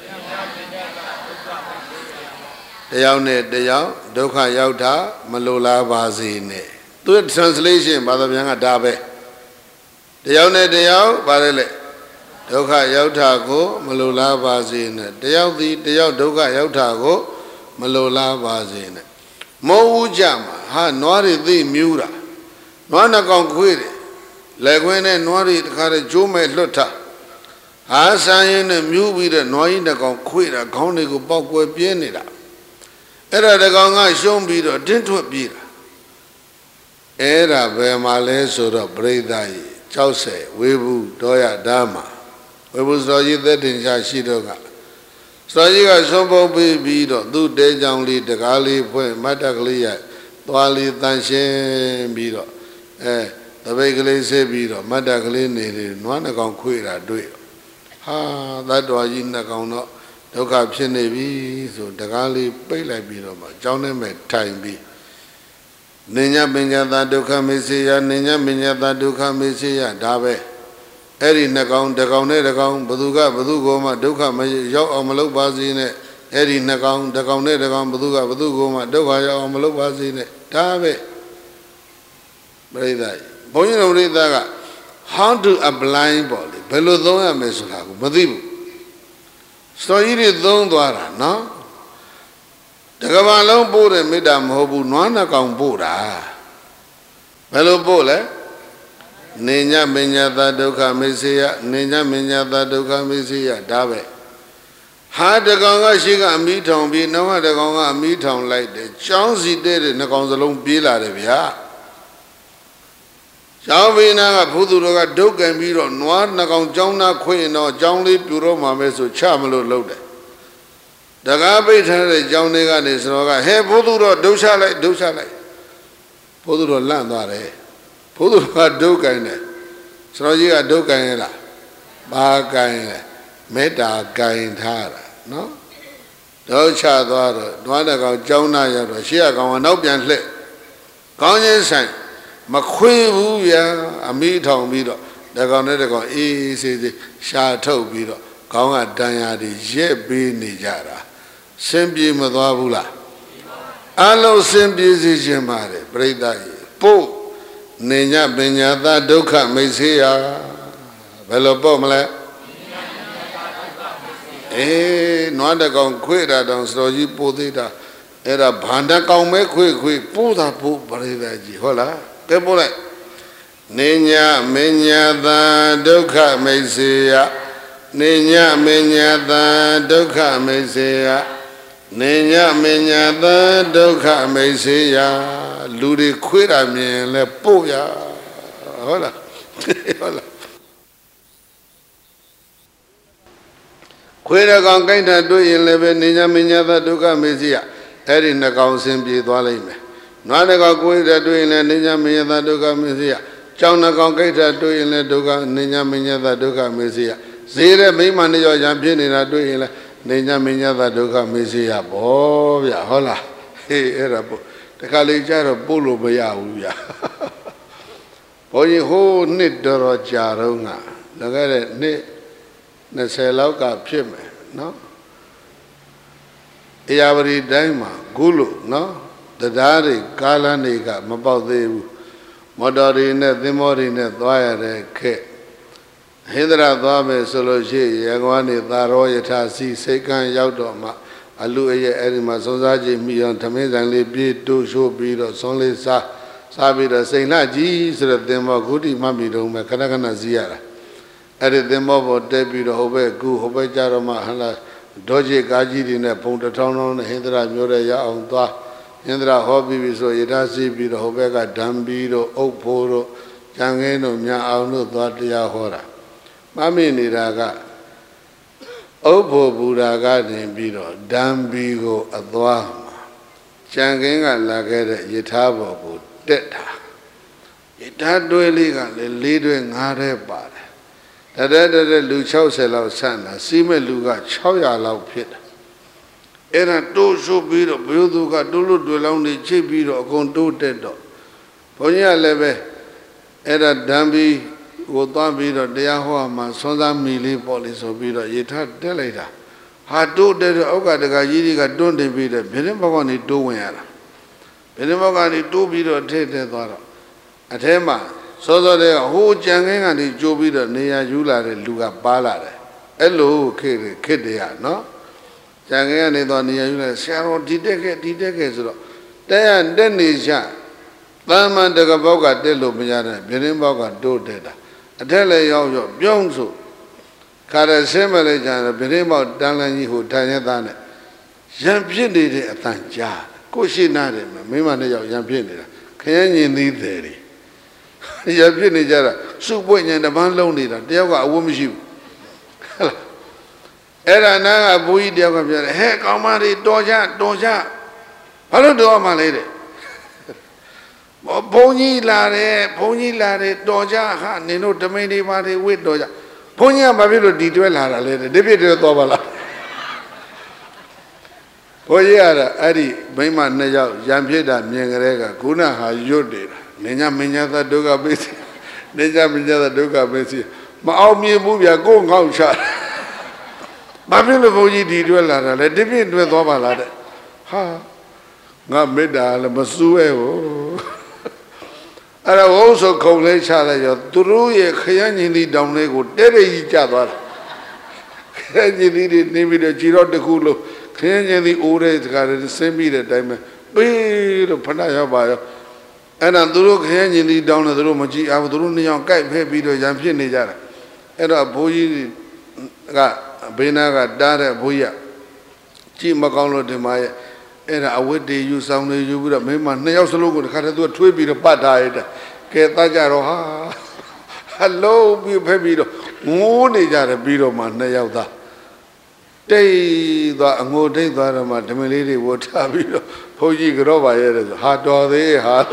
တယောက်နဲ့တယောက်ဒုက္ခရောက်တာမလိုလားပါစေနဲ့သူ့ translation ဘာသာပြန်ကဒါပဲတယောက်နဲ့တယောက်ပါတယ်လေဒုက္ခရောက်တာကိုမလိုလားပါစေနဲ့တယောက်သည်တယောက်ဒုက္ခရောက်တာကိုမလိုလားပါစေနဲ့မောဝူးကြမှာဟာနွားတွေသိမြူးတာနွားနှကောင်ခွေးတယ်လက်ခွင်းနဲ့နွားတွေတခါတည်းကျိုးမဲ့လွတ်ထားဟာဆိုင်ရင်နဲ့မြူးပြီးတော့နွားကြီးနှကောင်ခွေးတာခေါင်းတွေကိုပေါက်ကွယ်ပြင်းနေတာအဲ့ဒါတကောင်ကရှုံးပြီးတော့တင်းထွက်ပြေးတာအဲ့ဒါဘယ်မှာလဲဆိုတော့ပရိသတ်ကြီးကြောက်ဆယ်ဝေဘူးတောရဓမ္မဝေဘူးစောကြီးသက်တင်ရှားရှိတော့ကစောကြီးကဆုံးပုတ်ပြီးပြီးတော့သူ့တဲကြောင်လေးတကားလေးဖွင့်မတ်တကလေးရသွားလေးတန်ရှင်းပြီးတော့အဲတပိတ်ကလေးဆေးပြီးတော့မတ်တကလေးနေနေနွားနှကောင်ခွေတာတွေ့ဟာသတ္တဝါကြီးနှကောင်တော့ဒုက္ခဖြစ်နေပြီဆိုတကားလေးပိတ်လိုက်ပြီးတော့မှကြောင်းထဲမှာထိုင်ပြီးနိညာပညာသာဒုက္ခမေစေယနိညာပညာသာဒုက္ခမေစေယဒါပဲအဲ့ဒီနှကောင်တကောင်နဲ့တကောင်ဘသူကဘသူကိုမှဒုက္ခမရောက်အောင်မလုပ်ပါစေနဲ့အဲ့ဒီနှကောင်တကောင်နဲ့တကောင်ဘသူကဘသူကိုမှဒုက္ခရောက်အောင်မလုပ်ပါစေနဲ့ဒါပဲပရိသတ်ဘုန်းကြီးတို့ပရိသတ်က how to apply ပေါ့လေဘယ်လိုသုံးရမလဲဆိုတာကိုမသိဘူးစောကြီးတွေသုံးသွားတာနော်တကဘာလုံးပို့တဲ့မေတ္တာမဟုတ်ဘူးနွားနှကောင်ပို့တာဘယ်လိုပို့လဲနေညမညတာဒုက္ခမေစေယနေညမညတာဒုက္ခမေစေယဒါပဲဟာတကောင်ကရှိကအမိထောင်ပြီးနောက်ကတကောင်ကအမိထောင်လိုက်တယ်ကျောင်းစီတဲ့တဲ့နှကောင်စလုံးပြေးလာတယ်ဗျာကျောင်းဘိနာကဘုသူတော်ကဒုက္ကံပြီးတော့နွားနှကောင်ကျောင်းသားခွင့်တော့ကျောင်းလေးပြူတော့မှာပဲဆိုချမလို့လုပ်တယ်တကားပိတ်ထားတဲ့ကျောင်းလေးကနေစတော်ကဟဲဘုသူတော်ဒုချလိုက်ဒုချလိုက်ဘုသူတော်လန့်သွားတယ်ဘုသူတော်ကဒုက္ကံတယ်စတော်ကြီးကဒုက္ကံရလားဘာကံလဲမေတ္တာကံထားတာနော်ဒုချသွားတော့နွားနှကောင်ကျောင်းသားရောက်တော့ရှေ့ကကောင်ကနောက်ပြန်လှည့်ကောင်းချင်းဆိုင်မခွေဘူးဗျာအမိထောင်ပြီးတော့တကောင်နဲ့တကောင်အေးအေးဆေးဆေးရှာထုတ်ပြီးတော့ခေါင်းကတန်ရာတွေရက်ပေးနေကြတာစင်ပြေမသွားဘူးလားအလုံးစင်ပြေစေခြင်းပါတယ်ပြိဿကြီးပို့နေညပညာသာဒုက္ခမိတ်ဆေးရဘယ်လိုပို့မလဲအေးနွားတကောင်ခွေတာတောင်စတော်ကြီးပို့သေးတာအဲ့ဒါဘာတကောင်မဲခွေခွေပို့တာပို့ပြိဿကြီးဟုတ်လားကဲပို့လိုက်နေညမညာသာဒုက္ခမိတ်ဆေယနေညမညာသာဒုက္ခမိတ်ဆေယနေညမညာသာဒုက္ခမိတ်ဆေယလူတွေခွေးတာမြင်လဲပို့ရဟုတ်လားဟုတ်လားခွေးတကောင်ကိုင်းတာတွေ့ရင်လည်းပဲနေညမညာသာဒုက္ခမိတ်ဆေယအဲ့ဒီနှကောင်ဆင်းပြေသွားလိမ့်မယ်နွားနှကောင်ကိုယ်တည်းတွေ့ရင်လည်းနေညမညသာဒုက္ခမစ္စယကြောင်းနှကောင်ကိဋ္ဌတွေ့ရင်လည်းဒုက္ခနေညမညသာဒုက္ခမစ္စယဈေးတဲ့မိမနှစ်ယောက်ရံဖြစ်နေတာတွေ့ရင်လည်းနေညမညသာဒုက္ခမစ္စယဘောဗျာဟုတ်လားဟေးအဲ့ဒါပို့တခါလေကြတော့ပို့လို့မရဘူးဗျာဘုန်းကြီးဟိုးနှစ်တော်တော်ကြာတော့ငါလည်းခဲ့တဲ့နှစ်နှစ်ဆယ်လောက်ကဖြစ်မယ်နော်အရာပရိတိုင်းမှာဂုလို့နော်တရားတွေကားလမ်းတွေကမပေါက်သေးဘူးမော်တော်တွေနဲ့သင်္ဘောတွေနဲ့သွားရတဲ့ခက်ဟိန္ဒရာသွားမယ်ဆိုလို့ရှိရင်ရကွာနေသာရောယထာစီစိတ်ကံရောက်တော့မှအလူအရဲ့အဲ့ဒီမှာစုံစားကြည့်မိအောင်သမင်းဆိုင်လေးပြေးတိုးရှိုးပြီးတော့ဆွန်လေးစားစားပြီးတော့စိန်လှကြီးဆိုတဲ့သင်္ဘောဂုတိမှတ်ပြီးတော့မှခဏခဏစီးရတာအဲ့ဒီသင်္ဘောပေါ်တက်ပြီးတော့ဟိုဘက်ကူဟိုဘက်ကြတော့မှဟလာဒေါ်ကြီးကားကြီးတွေနဲ့ပုံတစ်ထောင်ထောင်နဲ့ဟိန္ဒရာမျိုးတဲ့ရအောင်သွားဣန္ဒြာဟောပြီးပြီဆိုယထာစီပြီးတော့ဟိုဘက်ကဓမ္ပီတို့အုပ်ဖိုးတို့ကြံငင်းတို့မြအောင်တို့သွားတရားဟောတာမမိနေတာကအုပ်ဖိုးဘူရာကနေပြီးတော့ဓမ္ပီကိုအသွားမှာကြံငင်းကလာခဲ့တဲ့ယထာဘောကိုတက်တာယထာတွဲလေးကလည်းလေးတွဲငါးထဲပါတယ်တတဲ့တဲ့လူ၆၀လောက်ဆန့်တာစီးမဲ့လူက၆၀၀လောက်ဖြစ်တာအဲ့ဒါတိုးဆိုပြီးတော့ဘုရားသူကတိုးလို့တွေ့လောင်းနေချိတ်ပြီးတော့အကုန်တိုးတက်တော့ဘုန်းကြီးကလည်းပဲအဲ့ဒါဓမ္ပီကိုသွားပြီးတော့တရားဟောမှာဆွမ်းစားမီလေးပေါ့လေဆိုပြီးတော့ရေထတက်လိုက်တာဟာတိုးတက်တဲ့အောက်ကတကကြီးတွေကတွန်းတင်ပြီးတဲ့ဘယ်ရင်ဘောက်ကနေတိုးဝင်ရတာဘယ်ရင်ဘောက်ကနေတိုးပြီးတော့ထိတ်တက်သွားတော့အထဲမှာစောစောတည်းကဟိုကြံခင်းကနေကြိုးပြီးတော့နေရာယူလာတဲ့လူကပါလာတယ်အဲ့လိုခေတ်ခေတ်တည်းရနော်ကြံခဲ့ကနေတော့နေရာယူလိုက်ဆရာတော်ဒီတက်ခဲ့ဒီတက်ခဲ့ဆိုတော့တဲရတက်နေချသမ္မန်တကပေါက်ကတက်လို့မရတဲ့ပြင်းပေါက်ကတိုးတက်တာအထက်လည်းရောက်ရောက်ပြုံးဆိုခါရဆင်းမလေးကြတယ်ပြင်းပေါက်တန်းလန်းကြီးဟိုထိုင်ရသားနဲ့ရံဖြစ်နေတဲ့အတန်ကြားကိုရှိနာတယ်မိမနဲ့ရောက်ရံဖြစ်နေတာခရမ်းညင်သီးတယ်တွေရံဖြစ်နေကြတာစုပွင့်ညံတပန်းလုံးနေတာတယောက်ကအဝတ်မရှိဘူးဟဲ့လားအဲ့ဒါနာကဘုန်းကြီးတယောက်ကပြောတယ်ဟဲ့ကောင်မတွေတော်ကြတော်ကြဘာလို့တော်မှလဲတဲ့ဘုန်းကြီးလာတယ်ဘုန်းကြီးလာတယ်တော်ကြဟာနင်တို့ဓမိန်တွေပါတွေဝစ်တော်ကြဘုန်းကြီးကဘာဖြစ်လို့ဒီတွဲလာတာလဲတဲ့ဒီဖြစ်တွဲတော်ပါလားဘုန်းကြီးကတော့အဲ့ဒီမိမနှစ်ယောက်ရံဖြစ်တာမြင်ကြတဲ့ကခုနဟာရွတ်နေတာနေညမညာသဒုက္ခပိစီနေညမညာသဒုက္ခပိစီမအောင်မြင်ဘူးဗျာကိုယ်ငေါ့ချဘာဖြစ်လို့ဘုန်းကြီးဒီတွဲလာတာလဲဒီပြည့်တွဲသွားပါလားတဲ့ဟာငါမေတ္တာလည်းမစူးဲဟိုအဲ့ဒါဝုန်းဆိုခုံလေးချလိုက်ရောသူတို့ရဲ့ခရမ်းညင်ဒီတောင်လေးကိုတဲတဲကြီးကျသွားတာခရမ်းညင်ဒီတွေနေပြီးတော့ကြည်တော့တခုလို့ခရမ်းညင်ဒီအိုးတဲ့တခါတည်းဆင်းပြီးတဲ့အတိုင်းပဲပေးလို့ဖဏရောက်ပါရောအဲ့ဒါသူတို့ခရမ်းညင်ဒီတောင်နဲ့သူတို့မကြည့်အောင်သူတို့နှစ်ယောက်ကြိုက်ဖဲပြီးတော့ရံဖြစ်နေကြတာအဲ့တော့ဘိုးကြီးကဘေးနာကတားတဲ့ဘိုးကြီးကြည့်မကောင်းလို့ဒီမှာရဲ့အဲ့ဒါအဝတ်တွေယူဆောင်တွေယူပြီးတော့မင်းမနှစ်ယောက်စလုံးကိုတခါတည်းသူကထွေးပြီးတော့ပတ်ထားရတဲ့ Keta Jaroha. Hello, Bibido. Moon Jara Bido Man Nayauda. Day the Angode Dharma, Demility, what have you? Hoji Grova, hard or they hard.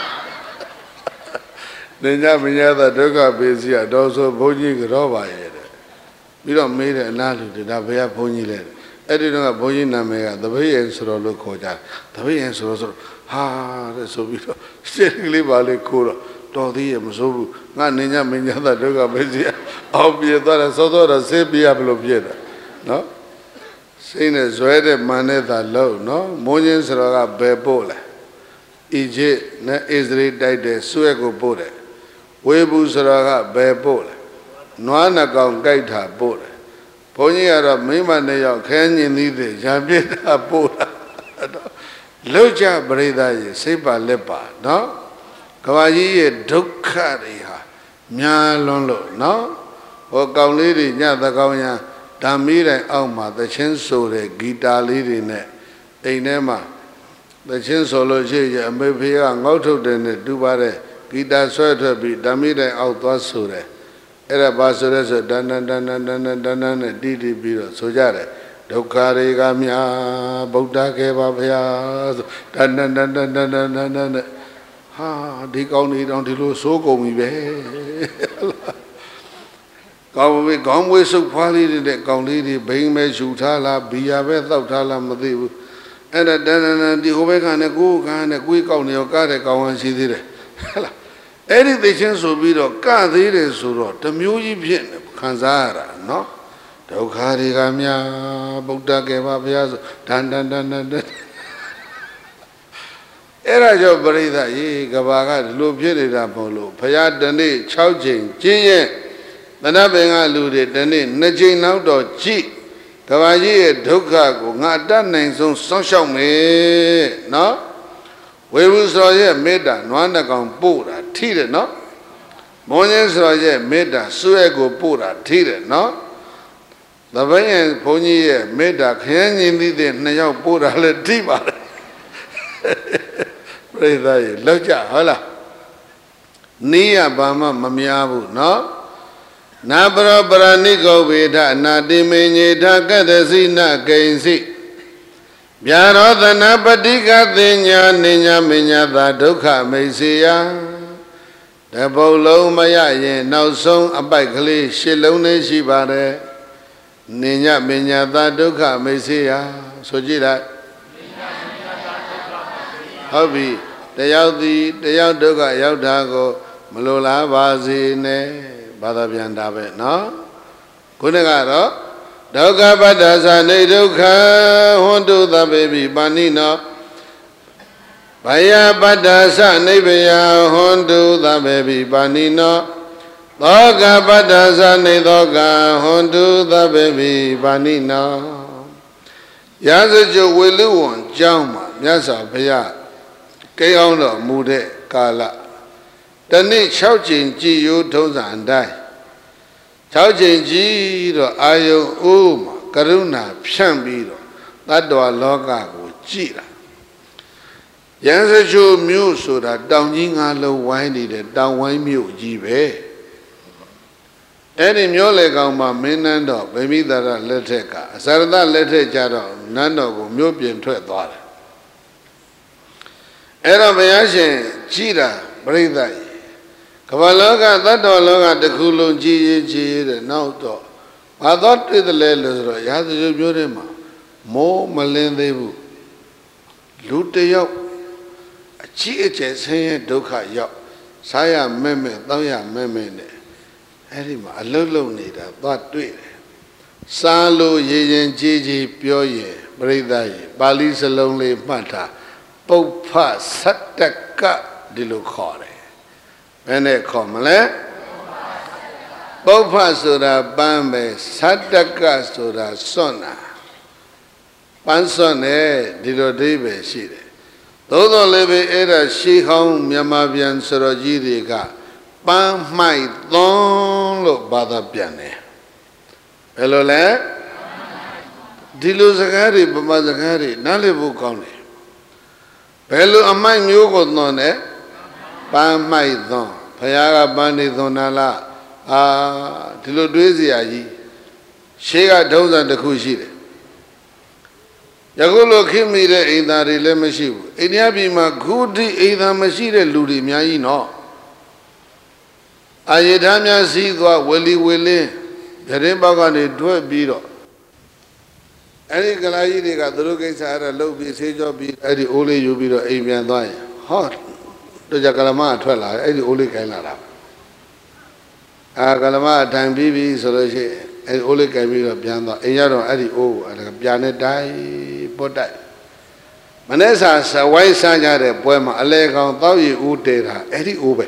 Ninja Minya, the Doga busy, and also Hoji Grova. We don't make an analogy that we have Pony led. I didn't have Bojina Mea, the way answer or look Koja, the way answer also. Ha, that's so beautiful. Steadily Valley Kura, Todi and Sobu, not Ninja Minya, the Doga busy. Obviously, I saw the same Diablo Pieta. No? Saying as Swede Maneta low, no? Mojans Raga Bebola. Ije, na Israel died there, Suego Bode. Webus Raga Bebola. Noana Gong Gaita Bode. Pony Arab Mimane, Canyon Nide, Jambita Boda. Loja Breda, Seba Lepa, no? Kawaii Dukariha, Mia Lonlo, no? O Gaulidi, Yada Gauya. Damire Alma, the Chensole, Gita Lidine, Enema, the Chensology, and maybe an auto than the Dubare, Gita Sweater be Damire Altosure, Era Basures, Dana Dana Dana Dana, Didi Biro, Sojare, Dokari Gamia, Bodake Babia, Dana Dana Dana Dana, Ha, Dick only don't do so go me. Go away, gone with so quality that Gondidi, being made Shutala, Biabe, Thala Madibu, and then the Oveka and a go and a quick on your car, go and see it. Anything so be the car, the Suro, the music, Kanzara, no? Dokari Gamia, Bogdake Babias, Dan Dan Dan Dan. Era jo Brida, ye, Gabaga, Lupia Polo, Payadani, Chowjing, Jin. The Nabenga alluded, the name Najin out of G. Kawaji, Doka, not done names on social me, no? We will saw ye made a Nwanda gone Pura, Tita, no? Monians saw ye made a Suego Pura, Tita, no? The way Pony made a canyon needed Nayo Pura, let Tiba. Pray thy, Loja, hola. Nia Bama Mamiabu, no? Nabra Braniko Vita, Nadimini Takadasina Gainsi. Biaro the Napadika Thinya, Nina Minya, the Duka Mesia. The Bolo Maya, now song a bikely, Shilone Shibare. Nina Minya, the Duka Mesia. Sojira. Hobby, the Yaudi, the Yauduka Yaudago, Malula Vazine. Badabiandabe, no? Kunagaro, Doga Badasa, Neduka, Hondu the baby, Banino. Baya Badasa, Nebia, Hondu the baby, Banino. Doga Badasa, Nedoga, Hondu the baby, Banino. Yazajo Willu, Jama, Yasa Paya, Kayono, Mude, Kala. The night Chowjin Ji you told and die. Chowjin Ji, the Ayo Um, Karuna, Pshambido, that do a loga with Jira. Yansajo Mew so that down ying a low windy the down wine mew jibe. Any mule on my menando, baby that a leteka, Sarada lete jado, nano go mubian to a daughter. Era Mayashe, Jira, Breda. Kavaloga, that dog, the Kulun G G, now dog. I thought with the letters, Yadu Burima, more Malendebu. Lute yo. A G saying Doka yo. Saya meme, Doya meme. Erima, a little need a thought to it. Salo Yen Gigi Pioye, Breda, Bali's a lonely matter. Popa Sataka Dilucore. When they come, eh? Bopa Sura Bambe, Sataka Sura Sona. Pansone, Dido Debe Shire. Todo leve era she home, Yamabian Sorojiriga. Pam mai don lo bada piane. Hello, le? Dilo Zagari, Baba Zagari, Nalebu County. Hello, a mine you got none, eh? ပန်းမိုက်သွန်ဘုရားကပန်းနေသွန်နာလားအာဒီလိုတွေးစရာကြီးရှေးကထုံးစံတစ်ခုရှိတယ်ယခုလိုခင်မိတဲ့အိမ်သားတွေလည်းမရှိဘူးအိန္ဒိယပြည်မှာခုထိအိမ်သားမရှိတဲ့လူတွေအများကြီးနော်အာယေထားများစီးသွားဝလီဝလင်းပြတင်းပေါက်ကနေတွဲပြီးတော့အဲ့ဒီကလာကြီးတွေကသူတို့ကိစ္စအဲ့ဒါလှုပ်ပြီးဆေးကြောပြီးအဲ့ဒီအိုးလေးယူပြီးတော့အိမ်ပြန်သွားရင်ဟောတို့ကြကလမကထွက်လာတယ်အဲ့ဒီအိုးလေးခိုင်းလာတာအာကလမအထိုင်ပြီးပြီဆိုလို့ရှိရင်အဲ့ဒီအိုးလေးခိုင်းပြီးတော့ပြန်သွားအိမ်ရတော့အဲ့ဒီအိုးကိုအဲ့ဒါပြန်နဲ့တိုင်းပုတ်တိုက်မနေ့စာစဝိုင်းစားကြတဲ့ပွဲမှာအလဲကောင်တောက်ရည်ဦးတေတာအဲ့ဒီအိုးပဲ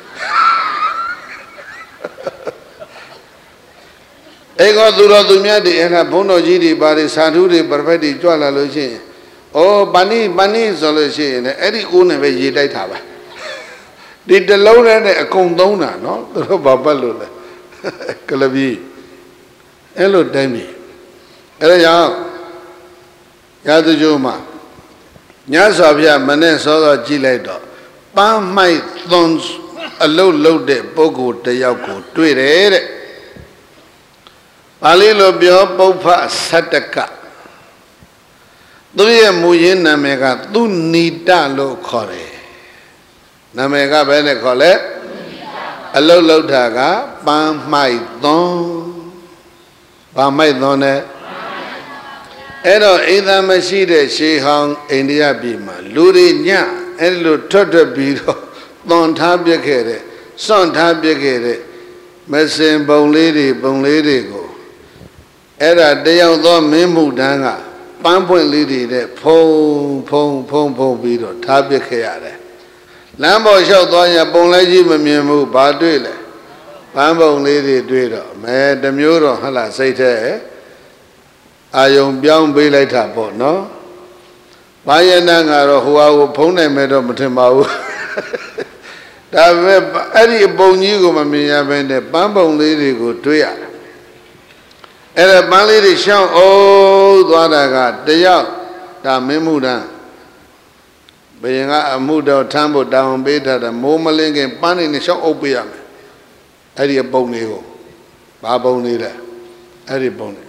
အဲ့ကောသူတော်သူမြတ်တွေအဲ့ဒါဘုန်းတော်ကြီးတွေပါတွေစာထုတွေပရဖက်တွေကြွလာလို့ရှိရင်ဩပဏိပဏိဆိုလို့ရှိရင်အဲ့ဒီအိုးနဲ့ပဲရေတိုက်တာပါဒီတလုံးနဲ့အကုန်သုံးတာနော်သူတို့ဘာပတ်လို့လဲကလပီးအဲ့လိုတိုင်းပြီအဲ့ဒါကြောင့်ရာဇကြိုးမှာညစွာဘုရားမနဲ့စောစောကြည့်လိုက်တော့ပန်းမိုက်သွန်အလုတ်လုတ်တဲ့ပုဂ္ဂိုလ်တယောက်ကိုတွေ့တယ်တဲ့ပါဠိလိုပြောပုပ္ဖသတ္တကသူရဲ့မူရင်းနာမည်ကသူနိတလို့ခေါ်တယ်နာမည်ကဘယ်နဲ့ခေါ်လဲအလုတ်လုတ်တာကပန်းမိုက်သွန်ပန်းမိုက်သွန်နဲ့အဲ့တော့အိမ်သာမရှိတဲ့ရှေးဟောင်းအိန္ဒိယပြည်မှာလူတွေညအဲ့လိုထွက်ထွက်ပြီးတော့သွန်ထားပြခဲ့တဲ့စွန့်ထားပြခဲ့တဲ့မစင်ပုံလေးတွေပုံလေးတွေကိုအဲ့ဒါတယောက်သောမင်းမှုတန်းကပန်းပွင့်လေးတွေနဲ့ဖုံဖုံဖုံဖုံပြီးတော့ထားပြခဲ့ရတယ်လမ်းပေါ်လျှောက်သွားရင်ပုံလိုက်ကြီးမမြင်ဘူးဘာတွေ့လဲပန်းပုံလေးတွေတွေ့တော့မဲတမျိုးတော့ဟလာစိတ်ထဲအာယုံပြောင်းပေးလိုက်တာပေါ့နော်ဘာယနာကတော့ဟိုဟာကိုဖုံးနိုင်မဲ့တော့မထင်ပါဘူးဒါပေမဲ့အဲ့ဒီအပုံကြီးကိုမမြင်ရဘဲနဲ့ပန်းပုံလေးတွေကိုတွေ့ရတယ်အဲ့ဒါပန်းလေးတွေရှောင်းအိုးသွားတာကတယောက်ဒါမင်းမှုတန်းဘယင်ကအမှုတော်ထမ်းဖို့တောင်းပေးထားတယ်မိုးမလင်းခင်ပန်းနေနဲ့ရှောင်းအုပ်ပေးရမယ်အဲ့ဒီအပုံလေးကိုဘာပုံလေးလဲအဲ့ဒီပုံလေး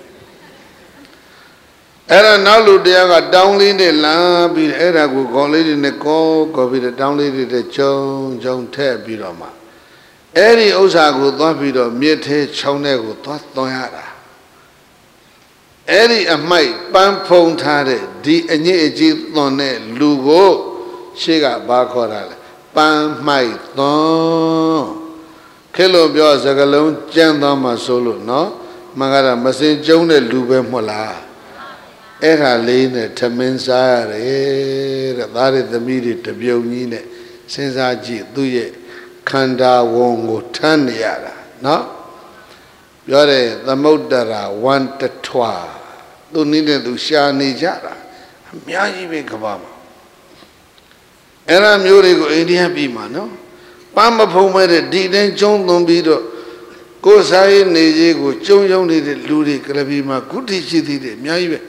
အဲ့ဒါနောက်လူတယောက်ကတောင်းလေးနဲ့လမ်းပြီးအဲ့ဒါကိုခေါ်လေးတွေနဲ့ကောကောပြီးတော့တောင်းလေးတွေနဲ့ကျုံကျုံထည့်ပြီးတော့မှအဲ့ဒီဥစ္စာကိုသွားပြီးတော့မြစ်ထဲချောင်းထဲကိုသွားသွန်းရတာအဲ့ဒီအမိုက်ပန်းဖုံထားတဲ့ဒီအညစ်အကြေးသွန်တဲ့လူကိုရှေ့ကဘာခေါ်တာလဲပန်းမိုက်သွန်ခေလို့ပြောစကလုံးကြမ်းသွားမှဆိုလို့နော်မင်္ဂလာမစင်ကျုံတဲ့လူပဲမဟုတ်လားအဲ့ဒါလေးနဲ့ထမင်းစားရတယ်တဲ့သားတွေသမီးတွေတပြုံကြီးနဲ့စဉ်းစားကြည့်သူ့ရဲ့ခန္ဓာဝန်ကိုထမ်းနေရတာနော်ပြောတယ်သမုဒ္ဒရာဝန္တထွာသူနည်းနဲ့သူရှာနေကြတာအများကြီးပဲကဘာမှာအဲ့ဒါမျိုးတွေကိုအိန္ဒိယပြည်မှာနော်ပန်းမဖုံးမဲ့တဲ့ဒီတိုင်းကျုံသွန်ပြီးတော့ကိုယ်စားရေးနေရေးကိုကျုံယုံနေတဲ့လူတွေကလပြည်မှာကုဋိရှိသေးတယ်အများကြီးပဲ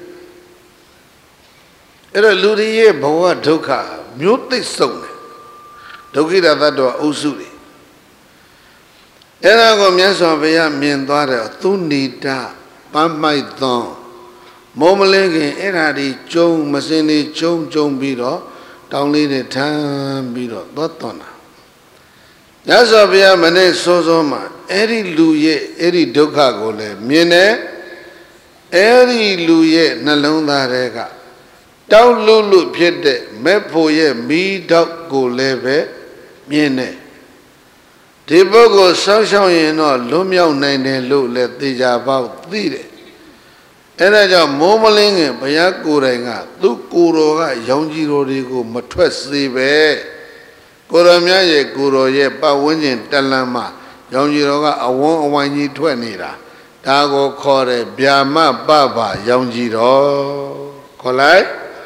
အဲ့တော့လူတွေရဲ့ဘဝဒုက္ခမျိုးသိဆုံးတယ်ဒုက္ခိတသတ္တဝအုပ်စုတွေအဲ့ဒါကိုမြတ်စွာဘုရားမြင်သွားတယ်သူနိတပန်းမိုက်သွန်မိုးမလင်းခင်အဲ့ဒါဒီကျုံမစင်တွေကျုံကျုံပြီးတော့တောင်းလေးတွေထမ်းပြီးတော့သွားသွန်တာမြတ်စွာဘုရားမနေ့စောစောမှာအဲ့ဒီလူရဲ့အဲ့ဒီဒုက္ခကိုလည်းမြင်တယ်အဲ့ဒီလူရဲ့နှလုံးသားတွေကတောက်လွတ်လွတ်ဖြစ်တဲ့မဲ့ဖို့ရဲ့မိတောက်ကိုလည်းပဲမြင်တယ်ဒီပုဂ္ဂိုလ်ဆောင်းရှောင်းရင်တော့လွတ်မြောက်နိုင်တယ်လို့လည်းသိကြပေါ့သိတယ်အဲ့ဒါကြောင့်မိုးမလင်းခင်ဘုရားကိုယ်တိုင်ကသူ့ကိုယ်တော်ကရောင်ကြီးတော်တွေကိုမထွက်စေပဲကိုယ်တော်မြတ်ရဲ့ကိုယ်တော်ရဲ့ပတ်ဝန်းကျင်တလန်းမှာရောင်ကြီးတော်ကအဝန်းအဝိုင်းကြီးထွက်နေတာဒါကိုခေါ်တယ်ဗျာမပပရောင်ကြီးတော်ခေါ်လိုက်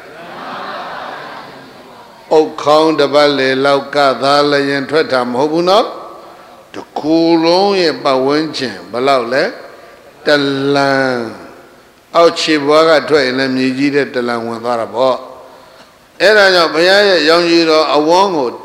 အုတ်ခေါင်းတစ်ပတ်လေလောက်ကသာလျင်ထွက်တာမဟုတ်ဘူးနော်တကူလုံးရဲ့ပတ်ဝန်းကျင်ဘယ်လောက်လဲတလန်းအောက်ခြေဘွားကထွက်ရင်လည်းမြေကြီးတဲ့တလန်းဝင်သွားတာပေါ့အဲ့ဒါကြောင့်ဘုရားရဲ့ရောင်ကြီးတော်အဝန်းကို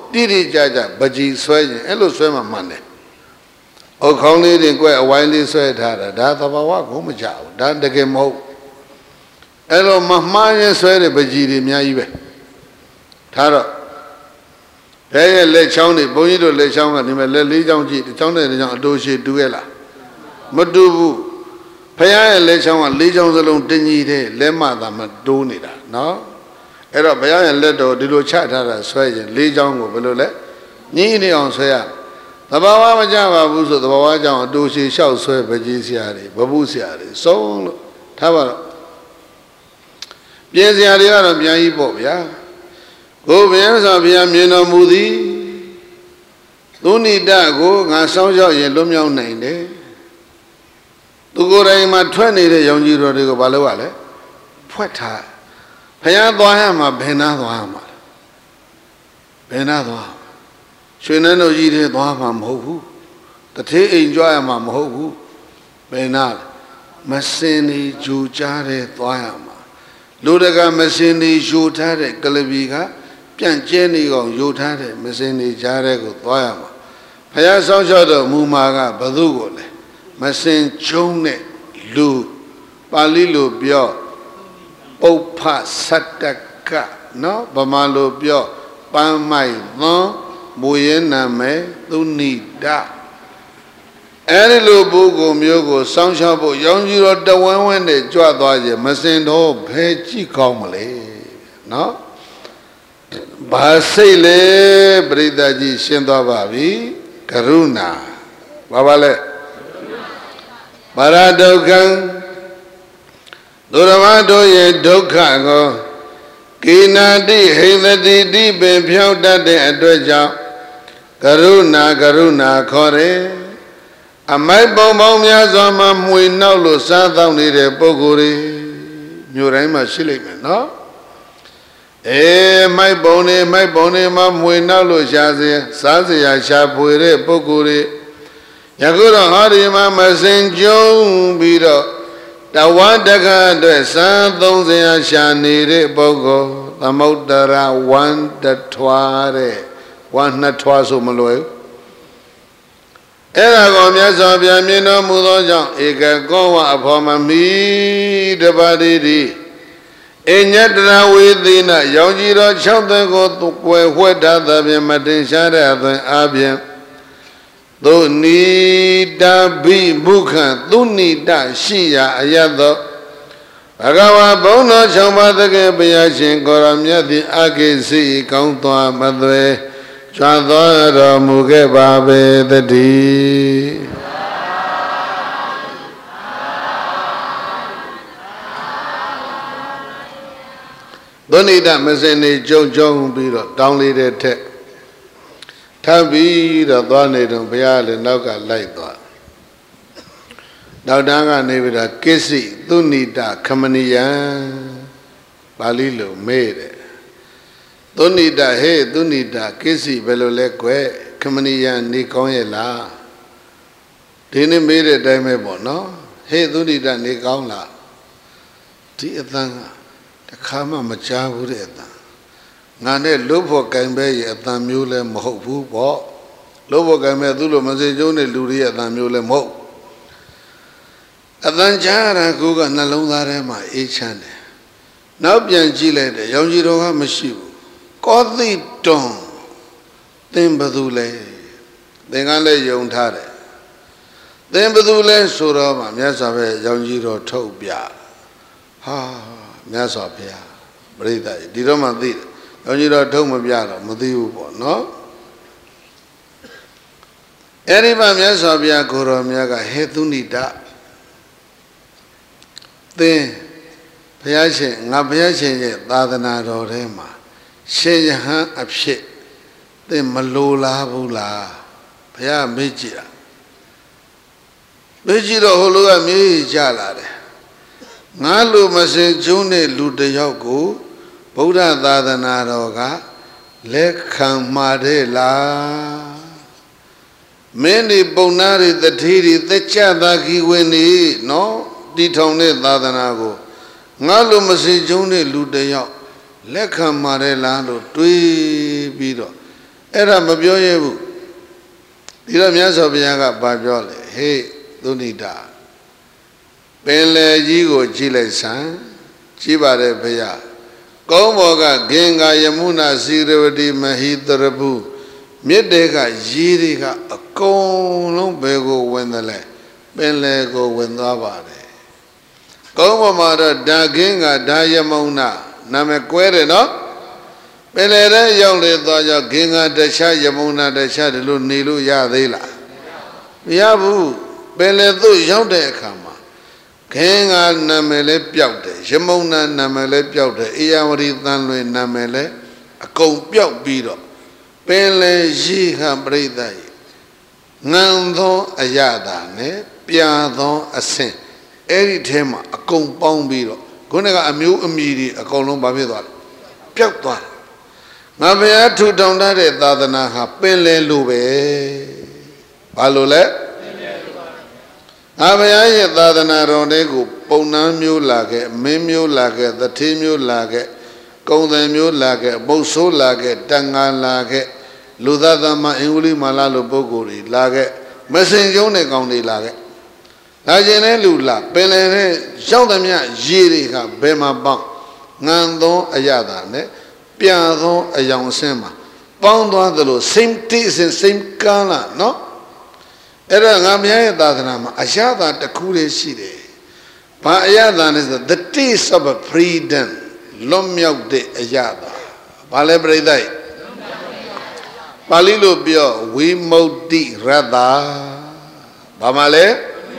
တိတိကျကျပကြီးဆွဲရင်အဲ့လိုဆွဲမှမှန်တယ်။အောက်ခေါင်းလေးတွေကွဲအဝိုင်းလေးဆွဲထားတာဒါသဘာဝကိုမကြဘူးဒါတကယ်မဟုတ်အဲ့လိုမမှားရင်ဆွဲတဲ့ပကြီးတွေအများကြီးပဲထားတော့ဘဲရဲ့လက်ချောင်းတွေဘုန်းကြီးတို့လက်ချောင်းကဒီမဲ့လက်လေးချောင်းကြည့်ချောင်းတဲ့ချောင်းအတူရှိတူရဲ့လားမတူဘူးဖခင်ရဲ့လက်ချောင်းကလေးချောင်းစလုံးတင်းကြီးတဲ့လက်မသာမတိုးနေတာနော်အဲ့တော့ဘုရားရဲ့လက်တော်ဒီလိုချထားတာဆွဲရင်လေးချောင်းကိုဘယ်လိုလဲညင်းနေအောင်ဆွဲရသဘာဝမကြပါဘူးဆိုသဘာဝကြောင့်အတူရှိလျှောက်ဆွဲပကြီးစရာတွေဘပုစရာတွေစုံလို့ထားပါတော့ပြင်စရာတွေကတော့ပြန်ကြီးပေါ့ဗျာကိုဘုရားဆိုဘုရားမြင်တော်မူသည်သုဏိတကိုငါစောင့်ရှောက်ရင်လွတ်မြောက်နိုင်တယ်သူကိုယ်တိုင်မှာထွက်နေတဲ့ရောင်ကြီးတော်တွေကိုဘာလို့ ရလဲဖွက်ထားဘုရားသွားရမှာဘယ်နာသွားရမှာဘယ်နာသွားရွှေနှန်းတို့ကြီးတွေသွားမှာမဟုတ်ဘူးတထေးအိမ်ကြွရမှာမဟုတ်ဘူးဘယ်နာမစင်နေကြူကြားတဲ့သွားရမှာလူတကာမစင်နေယူထားတဲ့ကလဘီကပြန့်ကျဲနေကောင်ယူထားတဲ့မစင်နေကြားတဲ့ကိုသွားရမှာဘုရားဆောင်လျှောက်တော်မူမှာကဘသူကိုလဲမစင်ကျုံးတဲ့လူပါဠိလိုပြောပုပ္ပသတ္တကနော်ဗမာလိုပြောပန်းမိုက်သွန်မူရင်းနာမယ်သုဏိတအဲ့ဒီလိုပုဂ္ဂိုလ်မျိုးကိုစောင့်ရှောက်ဖို့ရောင်ကြီးတော်တဝန်းဝန်းနဲ့ကြွသွားခြင်းမစင်တော့ဘယ်ကြည့်ကောင်းမလဲနော်ဘာစိတ်လဲပရိသတ်ကြီးရှင်းသွားပါပြီကရုဏာဘာပါလဲပါရဒုက္ခံသူတော်ဘာတို့ရဲ့ဒုက္ခကိုကိနာတိဟိသတိတိပင်ဖြောက်တတ်တဲ့အတွက်ကြောင့်ကရုဏာကရုဏာခေါ်တယ်အမိုက်ပုံပေါင်းများစွာမှမှွေနောက်လို့စားသောက်နေတဲ့ပုဂ္ဂိုလ်တွေမြို့တိုင်းမှာရှိလိမ့်မယ်နော်အေးမိုက်ပုံနေမိုက်ပုံနေမှမှွေနောက်လို့ရှားစေစားစရာရှာဖွေတဲ့ပုဂ္ဂိုလ်တွေယခုတော့ဟောဒီမှာမစင်ကြုံပြီးတော့တဝါတကအတွက်စားသုံးစရာရှာနေတဲ့ပုဂ္ဂိုလ်သမုဒ္ဒရာဝန္တထွားတဲ့ဝါနှစ်ထွားဆိုမလွယ်ဘူးအဲ့ဒါကိုမြတ်စွာဘုရားမြင်တော်မူသောကြောင့်ဧကကောဝအဖော်မမီတပါတိတိအညတရာဝေသေနရောင်ကြီးတော်၆သွင်းကိုကွယ်ဝှက်ထားသဖြင့်မတင်ရှားတဲ့အသွင်အပြင်သုနိတဘိမုခံသုနိတရှိရာအယတ်သောဘဂဝါဘုံတော်၆ပါးသခင်ဘုရားရှင်ကိုရောမြတ်သည်အကိစီကောင်းသွားမသွေကျွမ်းတော်တော်မူခဲ့ပါပေတည်းသုဏိတမစင်နေကြုံကြုံပြီးတော့တောင်းလေးတဲ့ထက်ထပ်ပြီးတော့သွားနေတော့ဘုရားလည်းနောက်ကလိုက်သွားနောက်တန်းကနေပြီးတော့ကိစ္စသုဏိတခမနိယံပါဠိလိုမေးတယ်သုဏိတဟေသုဏိတကိစ္စဘယ်လိုလဲကွယ်ခမနိယံနေကောင်းရဲ့လားဒီနေ့မေးတဲ့အတိုင်းပဲပေါ့နော်ဟေသုဏိတနေကောင်းလားဒီအသံကတခါမှမကြားဘူးတဲ့အသံငါနဲ့လို့ဖို့ကံပဲရဲ့အတန်မျိုးလည်းမဟုတ်ဘူးပေါ့လို့ဖို့ကံပဲသူ့လိုမစေကျုံးတဲ့လူတွေရဲ့အတန်မျိုးလည်းမဟုတ်အတန်ကြားရတာကိုကနှလုံးသားထဲမှာအေးချမ်းတယ်နောက်ပြန်ကြည့်လိုက်တယ်ရောင်ကြီးတော်ကမရှိဘူးကောသိတွန်သင်ဘသူလဲသင်ကလည်းယုံထားတယ်သင်ဘသူလဲဆိုတော့မှမြတ်စွာဘုရားရောင်ကြီးတော်ထုတ်ပြဟာမြတ်စွာဘုရားပရိသတ်ဒီတော့မှသိတယ်ရောင်ကြီးတော်ထုတ်မပြတော့မသိဘူးပေါ့နော်အဲ့ဒီမှာမြတ်စွာဘုရားကိုရောမြတ်ကဟေသုဏိတသင်ဘုရားရှင်ငါဘုရားရှင်ရဲ့သာသနာတော်ထဲမှာရှင်ယဟန်အဖြစ်သင်မလိုလားဘူးလားဘုရားမေးကြည့်တာမေးကြည့်တော့ဟိုလူကမေးကြလာတယ်ငါလူမစင်ကျုံးတဲ့လူတယောက်ကိုဗုဒ္ဓသာသနာတော်ကလက်ခံမှာတဲ့လားမင်းဒီပုံနာတွေတတိတွေသက်ချသာခီဝင်နေနော်တီထောင်တဲ့သာသနာကိုငါလိုမစင်ကျုံးတဲ့လူတယောက်လက်ခံမှာတဲ့လားလို့တွေးပြီးတော့အဲ့ဒါမပြောရဘူးဒီတော့မြတ်စွာဘုရားကဘာပြောလဲဟေးသုဏိတာပင်လယ်ကြီးကိုကြည့်လိုက်စမ်းကြည့်ပါတယ်ဘုရားကောင်းဘော်ကဂင်္ဂါယမုနာစီရဝတိမဟိတရပုမြစ်တဲကရေတွေကအကုန်လုံးဘယ်ကိုဝင်တယ်လဲပင်လယ်ကိုဝင်သွားပါတယ်ကောင်းဘော်မှာတော့ဒါဂင်္ဂါဒါယမုနာနာမည်ကွဲတယ်နော်ပင်လယ်ထဲရောက်လေသွားကြဂင်္ဂါတခြားယမုနာတခြားဒီလိုနေလို့ရသေးလားမရဘူးပင်လယ်သို့ရောက်တဲ့အခါမှာဂင်္ဂါနာမည်လည်းပျောက်တယ်ယမုနာနာမည်လည်းပျောက်တယ်အေယဝတီသံလွင်နာမည်လည်းအကုန်ပျောက်ပြီးတော့ပင်လယ်ရှိဟံပြိဿရေငန်သောအရသာနဲ့ပြာသောအဆင့်အဲ့ဒီထဲမှာအကုန်ပေါင်းပြီးတော့ခုနကအမျိုးအမည်တွေအကုန်လုံးဘာဖြစ်သွားလဲပျောက်သွားတယ်ငါဘုရားထူထောင်ထားတဲ့သာသနာဟာပင်လယ်လိုပဲဘာလို့လဲငါဘုရားရဲ့သာသနာတော်တွေကိုပုံနှမ်းမျိုးလာခဲ့မင်းမျိုးလာခဲ့သတိမျိုးလာခဲ့ကုံတယ်မျိုးလာခဲ့ပုတ်ဆိုးလာခဲ့တန်ငါလာခဲ့လူသားသမအင်္ဂလိမာလာလိုပုဂ္ဂိုလ်တွေလာခဲ့မစင်ကျုံးတဲ့ကောင်တွေလာခဲ့လာခြင်းနဲ့လူလာပင်လယ်နဲ့ရောက်သမျှရေတွေကဘယ်မှာပေါင်းငံသောအရသာနဲ့ပြာသောအယောင်ဆင်းမှာပေါင်းသွားသလိုစိမ့်တိစင်စိမ့်ကန်းလာနော်အဲ့ဒါငါမြတ်ရဲ့သာသနာမှာအရသာတစ်ခုလေးရှိတယ်ဘာအရသာလဲဆို the taste of freedom လွတ်မြောက်တဲ့အရသာဘာလဲပြိဿိပါဠိလိုပြောဝိမု ക്തി ရတ္တာဘာမှလဲ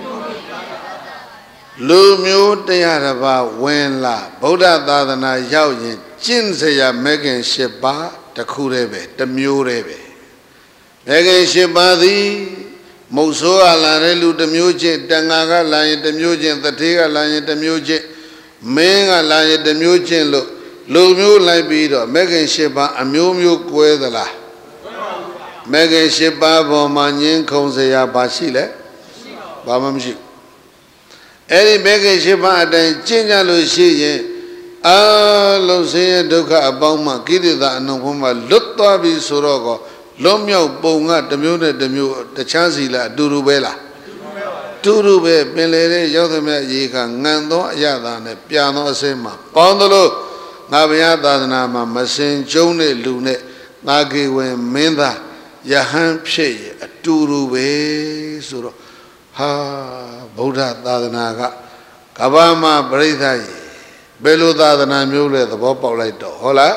လူမျိုးတရားတစ်ပါးဝင်လာဗုဒ္ဓသာသနာရောက်ရင်ကျင့်စရာမဲခင်၈ပါးတစ်ခုတည်းပဲတစ်မျိုးတည်းပဲမဲခင်၈ပါးသည်မုတ်ဆိုးကလာတဲ့လူတစ်မျိုးချင်းတန်ငါကလာရင်တစ်မျိုးချင်းသတိကလာရင်တစ်မျိုးချင်းမင်းကလာရင်တစ်မျိုးချင်းလို့လူမျိုးလိုက်ပြီးတော့မဲခင်၈ပါးအမျိုးမျိုးကွဲသလားမဲခင်၈ပါးပေါ်မှာညင်းခုံစရာဘာရှိလဲဘာမှမရှိဘူးအဲ့ဒီမဲခင်၈ပါးအတိုင်းကျင့်ကြလို့ရှိရင်အလုံးစင်းရဲ့ဒုက္ခအပေါင်းမှကိလေသာအနုံဖုံးမှလွတ်သွားပြီဆိုတော့ကောလွတ်မြောက်ပုံကတစ်မျိုးနဲ့တစ်မျိုးတခြားစီလားအတူတူပဲလားအတူတူပဲပင်လေတဲ့ရောက်သမျှရေခါငံသောအရသာနဲ့ပြန်သောအစင်းမှာပေါင်းသလိုငါဘုရားသာသနာမှာမစင်ကျုံတဲ့လူနဲ့ငါကေဝင်မင်းသားယဟန်ဖြစ်ရအတူတူပဲဆိုတော့ဟာဗုဒ္ဓသာသနာကကမ္ဘာမှာပြိဿရေဘယ်လိုသာသနာမျိုးလဲသဘောပေါက်လိုက်တော့ဟုတ်လား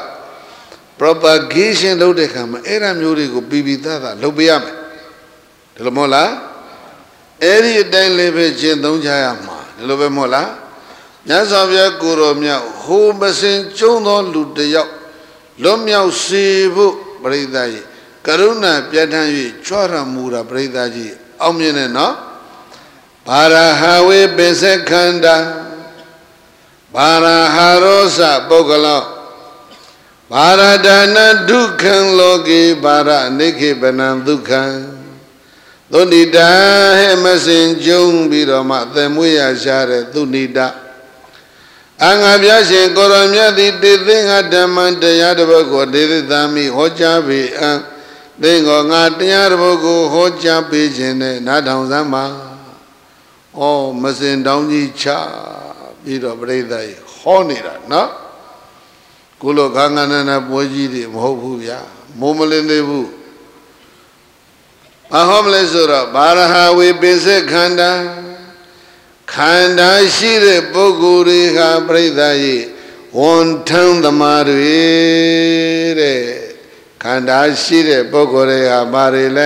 propagation လုပ်တဲ့ခါမှာအဲ့ဒါမျိုးတွေကိုပြီးပြီးသားသားလုပ်ပေးရမယ်ဒီလိုမဟုတ်လားအဲ့ဒီအတိုင်းလေးပဲကျင့်သုံးကြရမှာဒီလိုပဲမဟုတ်လားမြတ်စွာဘုရားကိုယ်တော်မြတ်ဟိုမစင်ကျုံသောလူတယောက်လွတ်မြောက်စေဖို့ပြိဿရေကရုဏာပြဋ္ဌာန်း၍ကြွရမူတာပြိဿကြီးအောင်မြင်တယ်နော်ဘာရဟဝေပိစခန္ဓာဘာရဟရောစပုဂ္ဂလောဘာရဒါနဒုက္ခံလောကေဘာရနိခေပနံဒုက္ခံသုဏိတာဟဲ့မစင်ကျုံပြီးတော့မှသင်မွေးရရှာတဲ့သုဏိတာအငါပြရှင်ကိုရောမြတ်သည်တေသင်္ဃဓမ္မတရားတစ်ပုဒ်ကိုဒေသသမိဟောကြားပေအံသင်္ကောငါတရားတစ်ပုဒ်ကိုဟောကြားပေးခြင်းနဲ့နားထောင်စမ်းပါဩမစင်တောင်းကြီးချပြီးတော့ပြိဿရေဟောနေတာနော်ကုလိုခန္ဓာနာပွဲကြီးတွေမဟုတ်ဘူးဗျာမိုးမလင်းသေးဘူးဘာဟောမလဲဆိုတော့ဘာရဟဝေပိစခန္ဓာခန္ဓာရှိတဲ့ပုဂ္ဂိုလ်တွေဟာပြိဿရေဝန်ထမ်းသမားတွေတဲ့ခန္ဓာရှိတဲ့ပုဂ္ဂိုလ်တွေဟာဘာတွေလဲ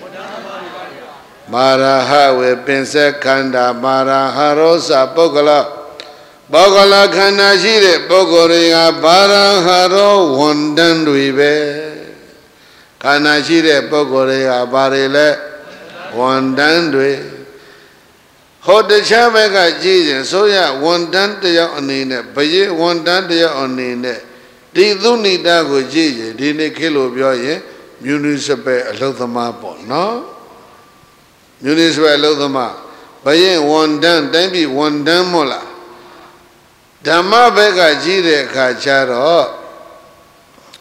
မာရဟဝေပင်စခန္ဓာမာရဟရောစပုဂ္ဂလပုဂ္ဂလခန္ဓာရှိတဲ့ပုဂ္ဂိုလ်တွေကဘာရဟရောဝန်တန်းတွေပဲခန္ဓာရှိတဲ့ပုဂ္ဂိုလ်တွေကဘာတွေလဲဝန်တန်းတွေဟောတခြားဘက်ကကြည့်ရင်ဆိုရဝန်တန်းတယောက်အနေနဲ့ဘယေဝန်တန်းတယောက်အနေနဲ့ဒီသုဏိတာကိုကြည့်ရင်ဒီနေ့ခေတ်လိုပြောရင် municipal အလုပ်သမားပေါ့နော်municipal အလုပ်သမားဘယင်ဝန်တန်းတိုင်းပြည်ဝန်တန်းမို့လားဓမ္မဘက်ကကြည့်တဲ့အခါကျတော့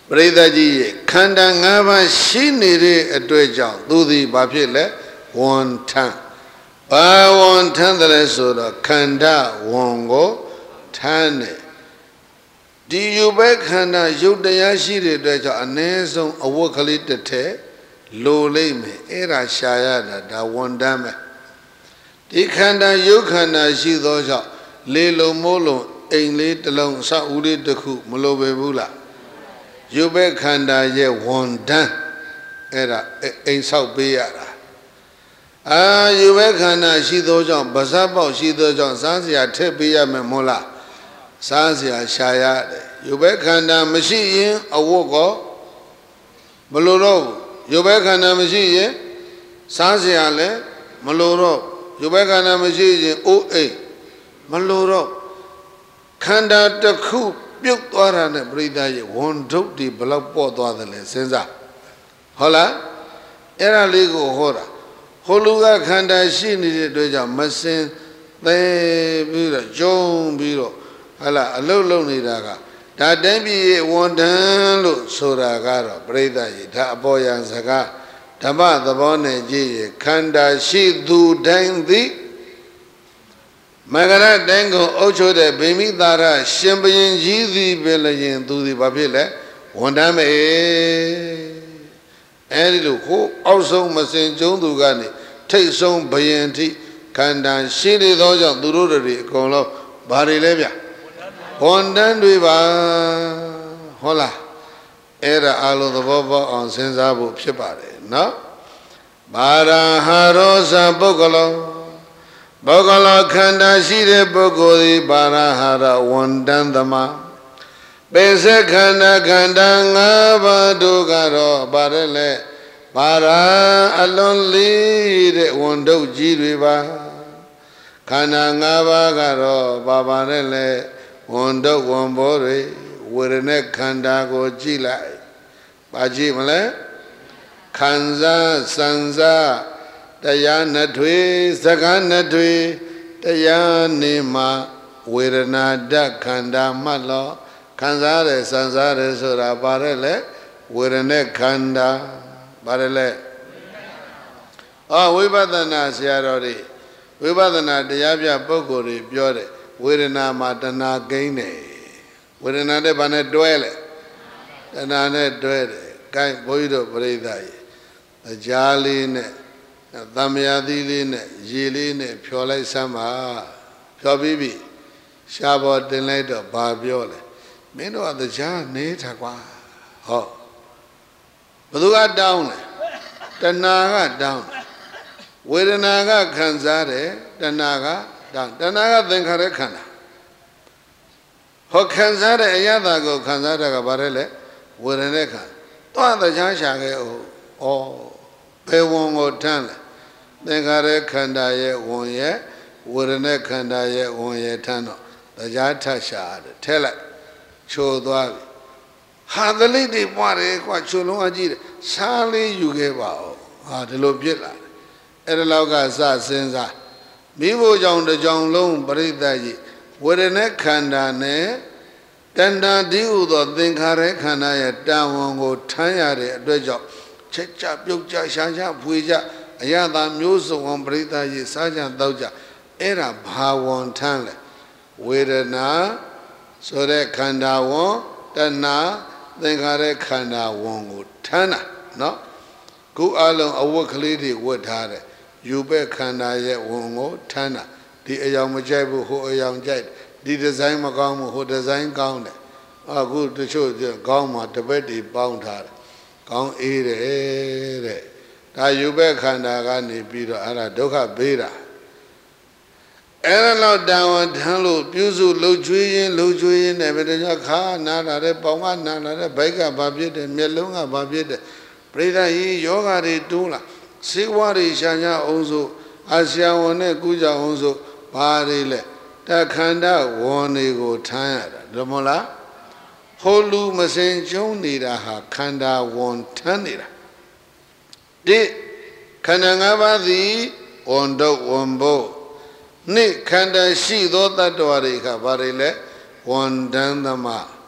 ပရိသတ်ကြီးရဲ့ခန္ဓာ၅ပါးရှိနေတဲ့အတွက်ကြောင့်သူသည်ဘာဖြစ်လဲဝန်ထမ်းဘာဝန်ထမ်းတယ်ဆိုတော့ခန္ဓာဝန်ကိုထမ်းတယ်ဒီယူပဲခန္ဓာရုပ်တရားရှိတဲ့အတွက်ကြောင့်အ ਨੇ ဆုံးအဝတ်ကလေးတစ်ထည်လိုလိမ့်မယ်အဲ့ဒါရှာရတာဒါဝန်တမ်းပဲဒီခန္ဓာရုပ်ခန္ဓာရှိသောကြောင့်လေလုံးမိုးလုံးအိမ်လေးတစ်လုံးဆောက်ဦးလေးတစ်ခုမလိုပဲဘူးလားရုပ်ပဲခန္ဓာရဲ့ဝန်တမ်းအဲ့ဒါအိမ်ဆောက်ပေးရတာအာရုပ်ပဲခန္ဓာရှိသောကြောင့်ဗဇတ်ပေါက်ရှိသောကြောင့်စားစရာထည့်ပေးရမယ်မို့လားစားစရာရှာရတယ်ရုပ်ပဲခန္ဓာမရှိရင်အဝတ်ကောမလိုတော့ရုပ်ပဲခန္ဓာမရှိရင်စားစရာလည်းမလိုတော့ရုပ်ပဲခန္ဓာမရှိရင်အိုးအိမ်မလိုတော့ခန္ဓာတစ်ခုပြုတ်သွားတာနဲ့ပြိဿရဲ့ဝန်ထုတ်ဒီဘလောက်ပေါ့သွားတယ်လဲစဉ်းစားဟုတ်လားအဲ့ဒါလေးကိုဟောတာဟိုလူကခန္ဓာရှိနေတဲ့အတွက်ကြောင့်မစင်သေးပြီးတော့ကျုံပြီးတော့ဟာလားအလုတ်လုံနေတာကဒါတိုင်းပြည်ရဲ့ဝန်ထမ်းလို့ဆိုတာကတော့ပြိဿရဲ့ဒါအပေါ်ယံစကားဓမ္မသဘောနဲ့ကြည့်ရင်ခန္ဓာရှိသူတိုင်းသည်မဂရတိုင်းကိုအုပ်ချုပ်တဲ့ဗိမိသာရရှင်ဘုရင်ကြီးသည်ပဲလျင်သူသည်ဘာဖြစ်လဲဝန်ထမ်းပဲအဲဒီလိုကိုအောက်ဆုံးမစင်ကျုံသူကနေထိတ်ဆုံးဘုရင်ထိခန္ဓာရှိနေသောကြောင့်သူတို့တွေအကုန်လုံးဘာတွေလဲဗျဝန်ထမ်းတွေပါဟုတ်လားအဲ့ဒါအလုံးသဘောပေါက်အောင်စဉ်းစားဖို့ဖြစ်ပါတယ်နော်ဘာရဟာရောဇံပုဂ္ဂလောပုဂ္ဂလောခန္ဓာရှိတဲ့ပုဂ္ဂိုလ်သည်ဘာရဟာရဝန်တန်းသမားပေစခန္ဓာခန္ဓာ၅ပါးတို့ကတော့ဘာလဲလဲဘာရအလွန်လေးတဲ့ဝန်ထုတ်ကြီးတွေပါခန္ဓာ၅ပါးကတော့ဘာပါလဲလဲဝန်ထုတ်ဝန်ဘောတွေဝေဒနာခန္ဓာကိုကြည့်လိုက်ပါကြည့်မလဲခံစားစံစားတရားနှစ်ထွေစကားနှစ်ထွေတရားနေမှာဝေဒနာဓာတ်ခန္ဓာမှတ်လို့ခံစားတယ်စံစားတယ်ဆိုတာဘာလဲလဲဝေဒနာခန္ဓာဘာလဲလဲအော်ဝိပဿနာဆရာတော်တွေဝိပဿနာတရားပြပုဂ္ဂိုလ်တွေပြောတယ်ဝေဒနာမှာတဏှာကိန်းတယ်ဝေဒနာနဲ့ဘာနဲ့တွဲလဲတဏှာနဲ့တွဲတယ်ကိုင်းဘုန်းကြီးတို့ပြိဿရေအကြားလေးနဲ့သံဃာသီးလေးနဲ့ရေလေးနဲ့ဖြော်လိုက်စမ်းပါဖြော်ပြီးပြီရှားပေါ်တင်လိုက်တော့ဘာပြောလဲမင်းတို့ကတရားနေထကွာဟောဘသူကတောင်းလဲတဏှာကတောင်းဝေဒနာကခံစားတယ်တဏှာကတောင်းတဏှာကသင်္ခါရခန္ဓာဟောခံစားတဲ့အရသာကိုခံစားတာကဘာလဲလဲဝေဒနာခန္ဓာသွားတရားရှာခဲ့အောင်ဩဘယ်ဝန်ကိုထမ်းလဲသင်္ခါရခန္ဓာရဲ့ဝန်ရဲ့ဝေဒနာခန္ဓာရဲ့ဝန်ရဲ့ထမ်းတော့တရားထရှာတယ်ထဲလိုက်ချိုသွားပြီဟာသလိတ်တွေပွားတယ်ကွာချိုလုံးအကြည့်တယ်စားလေးယူခဲ့ပါဦးဟာဒီလိုပြစ်လာတယ်အဲ့ဒါလောက်ကစစဉ်းစားမိဖို့ကြောင့်တစ်ကြောင်လုံးပရိသတ်ကြီးဝေဒနာခန္ဓာနဲ့တဏ္ဍာတိဟုသောသင်္ခါရခန္ဓာရဲ့တန်ဝန်ကိုထမ်းရတဲ့အတွက်ကြောင့်ချက်ချပြုတ်ချရှားရှားဖွေကြအရသာမျိုးစုံအောင်ပရိသတ်ကြီးစားကြတောက်ကြအဲ့ဒါဘာဝန်ထမ်းလဲဝေဒနာဆိုတဲ့ခန္ဓာဝန်တဏှာသင်္ခါရခန္ဓာဝန်ကိုထမ်းတာနော်ခုအလုံးအဝတ်ကလေးတွေဝတ်ထားတဲ့ယူပဲ့ခန္ဓာရဲ့ဝန်ကိုထမ်းတာဒီအယောင်မကြိုက်ဘူးဟိုအယောင်ကြိုက်ဒီဒီဇိုင်းမကောင်းဘူးဟိုဒီဇိုင်းကောင်းတယ်အခုတချို့ကောင်းမှတပည့်တွေပေါင်းထားတယ်ကောင်းအေးတယ်တဲ့ဒါယူပဲ့ခန္ဓာကနေပြီးတော့အဲ့ဒါဒုက္ခပေးတာအဲ့ဒါတော့တန်ဝန်ထမ်းလို့ပြုစုလှုပ်ကြွေးရင်လှုပ်ကြွေးရင်နဲ့ဘယ်တော့ခါနာလာတဲ့ပေါင်ကနာလာတဲ့ဘိုက်ကဘာဖြစ်တယ်မျက်လုံးကဘာဖြစ်တယ်ပရိသတ်ကြီးယောဂတွေတွန်းလာစေဝါတွေရှာညာအောင်ဆိုအာဆီယံဝန်နဲ့ကုကြအောင်ဆိုဘာတွေလဲတခန္ဓာဝန်တွေကိုထမ်းရတာဒါမဟုတ်လားဟိုလူမစင်ကျုံနေတာဟာခန္ဓာဝန်ထမ်းနေတာဒီခန္ဓာ၅ပါးသည်ဝန်တော့ဝန်ဖို့နိခန္ဓာရှိသောတတ္တဝါတွေကဘာတွေလဲဝန်တန်းသမား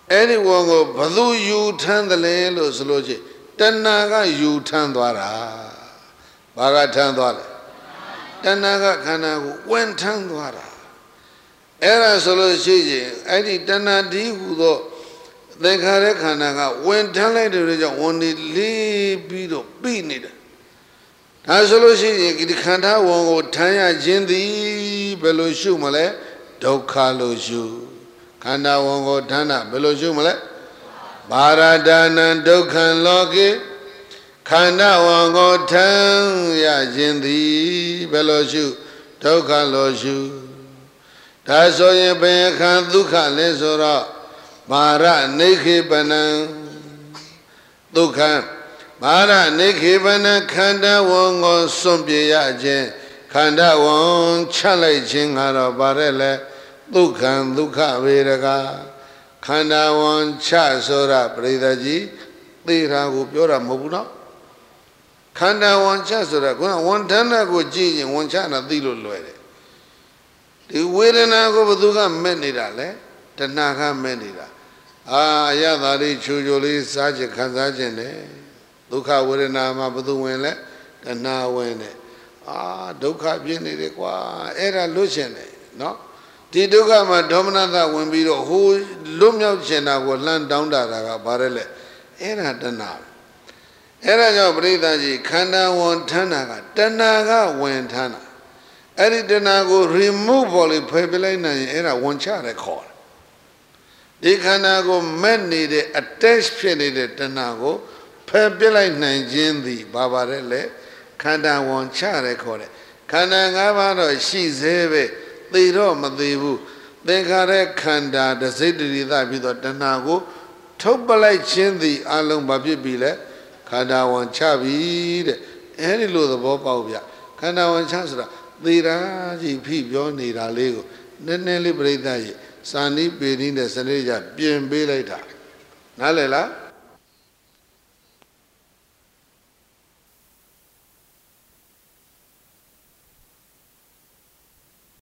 အဲ့ဒီဝန်ကိုဘသူယူထမ်းတယ်လဲလို့ဆိုလို့ချင်းတဏှာကယူထမ်းသွားတာဘာကထမ်းသွားလဲတဏှာကခန္ဓာကိုဝင်ထမ်းသွားတာအဲ့ဒါဆိုလို့ရှိရင်အဲ့ဒီတဏှာဒီဟုသောသင်္ခါရခန္ဓာကဝင်ထမ်းလိုက်တဲ့ကြောင့်ဝန်ဒီလေးပြီးတော့ပြီးနေတယ်ဒါဆိုလို့ရှိရင်ဒီခန္ဓာဝန်ကိုထမ်းရခြင်းသည်ဘယ်လိုရှုမလဲဒုက္ခလို့ရှုခန္ဓာဝန်ကိုထမ်းတာဘယ်လိုရှုမလဲဘာရဒနာဒုက္ခံလောကေခန္ဓာဝန်ကိုထမ်းရခြင်းသည်ဘယ်လိုရှုဒုက္ခလို့ရှုဒါဆိုရင်ဘယ်ခံဒုက္ခလဲဆိုတော့ဘာရနိခေပနံဒုက္ခဘာရနိခေပနံခန္ဓာဝန်ကိုစွန့်ပြေရခြင်းခန္ဓာဝန်ချလိုက်ခြင်းကတော့ဗါတဲ့လေဒုက္ခံဒုက္ခဝေရကခန္ဓာဝန်ချဆိုတာပရိသတ်ကြီးသိတာကိုပြောတာမဟုတ်ဘူးနော်ခန္ဓာဝန်ချဆိုတာကဝန်ထမ်းတာကိုကြည့်ရင်ဝန်ချတာသိလို့လွယ်တယ်ဒီဝေဒနာကိုဘသူကမဲ့နေတာလဲတဏှာကမဲ့နေတာအာရတာလေးချူချူလေးစားခြင်းခံစားခြင်းနဲ့ဒုက္ခဝေဒနာမှာဘသူဝင်လဲတဏှာဝင်တယ်အာဒုက္ခပြင်းနေတယ်ကွာအဲ့ဒါလွတ်ရှင်တယ်နော်ဒီဒုက္ခမှာဒေါမနတဝင်ပြီးတော့ဟိုလွတ်မြောက်ခြင်းတာကိုလှမ်းတောင်းတာကဘာလဲလဲအဲ့ဒါတဏှာအဲ့ဒါကြောင့်ပရိသတ်ကြီးခန္ဓာဝန်ထမ်းတာကတဏှာကဝင်ထမ်းတာအဲ့ဒီတဏှာကို remove ပေါ်လေဖယ်ပြလိုက်နိုင်ရင်အဲ့ဒါဝန်ချတယ်ခေါ်တယ်ဒီခန္ဓာကိုမဲ့နေတဲ့ attach ဖြစ်နေတဲ့တဏှာကိုဖယ်ပြလိုက်နိုင်ခြင်းသည်ဘာပါလဲလေခန္ဓာဝန်ချတယ်ခေါ်တယ်ခန္ဓာ၅ပါးတော့ရှိသေးပဲသိတော့မသိဘူးသင်္ခါရခန္ဓာတစိတ်တရိသပြီးတော့တဏှာကိုထုတ်ပလိုက်ခြင်းသည်အလုံးဘာဖြစ်ပြီလဲခန္ဓာဝန်ချပြီတဲ့အဲဒီလိုသဘောပေါက်ဗျခန္ဓာဝန်ချဆိုတာသေရာကြီးဖိပြောနေတာလေးကိုနည်းနည်းလေးပြိဿကြီးစာနိပေနိနဲ့စနစ်ကြပြင်ပေးလိုက်တာနားလည်လား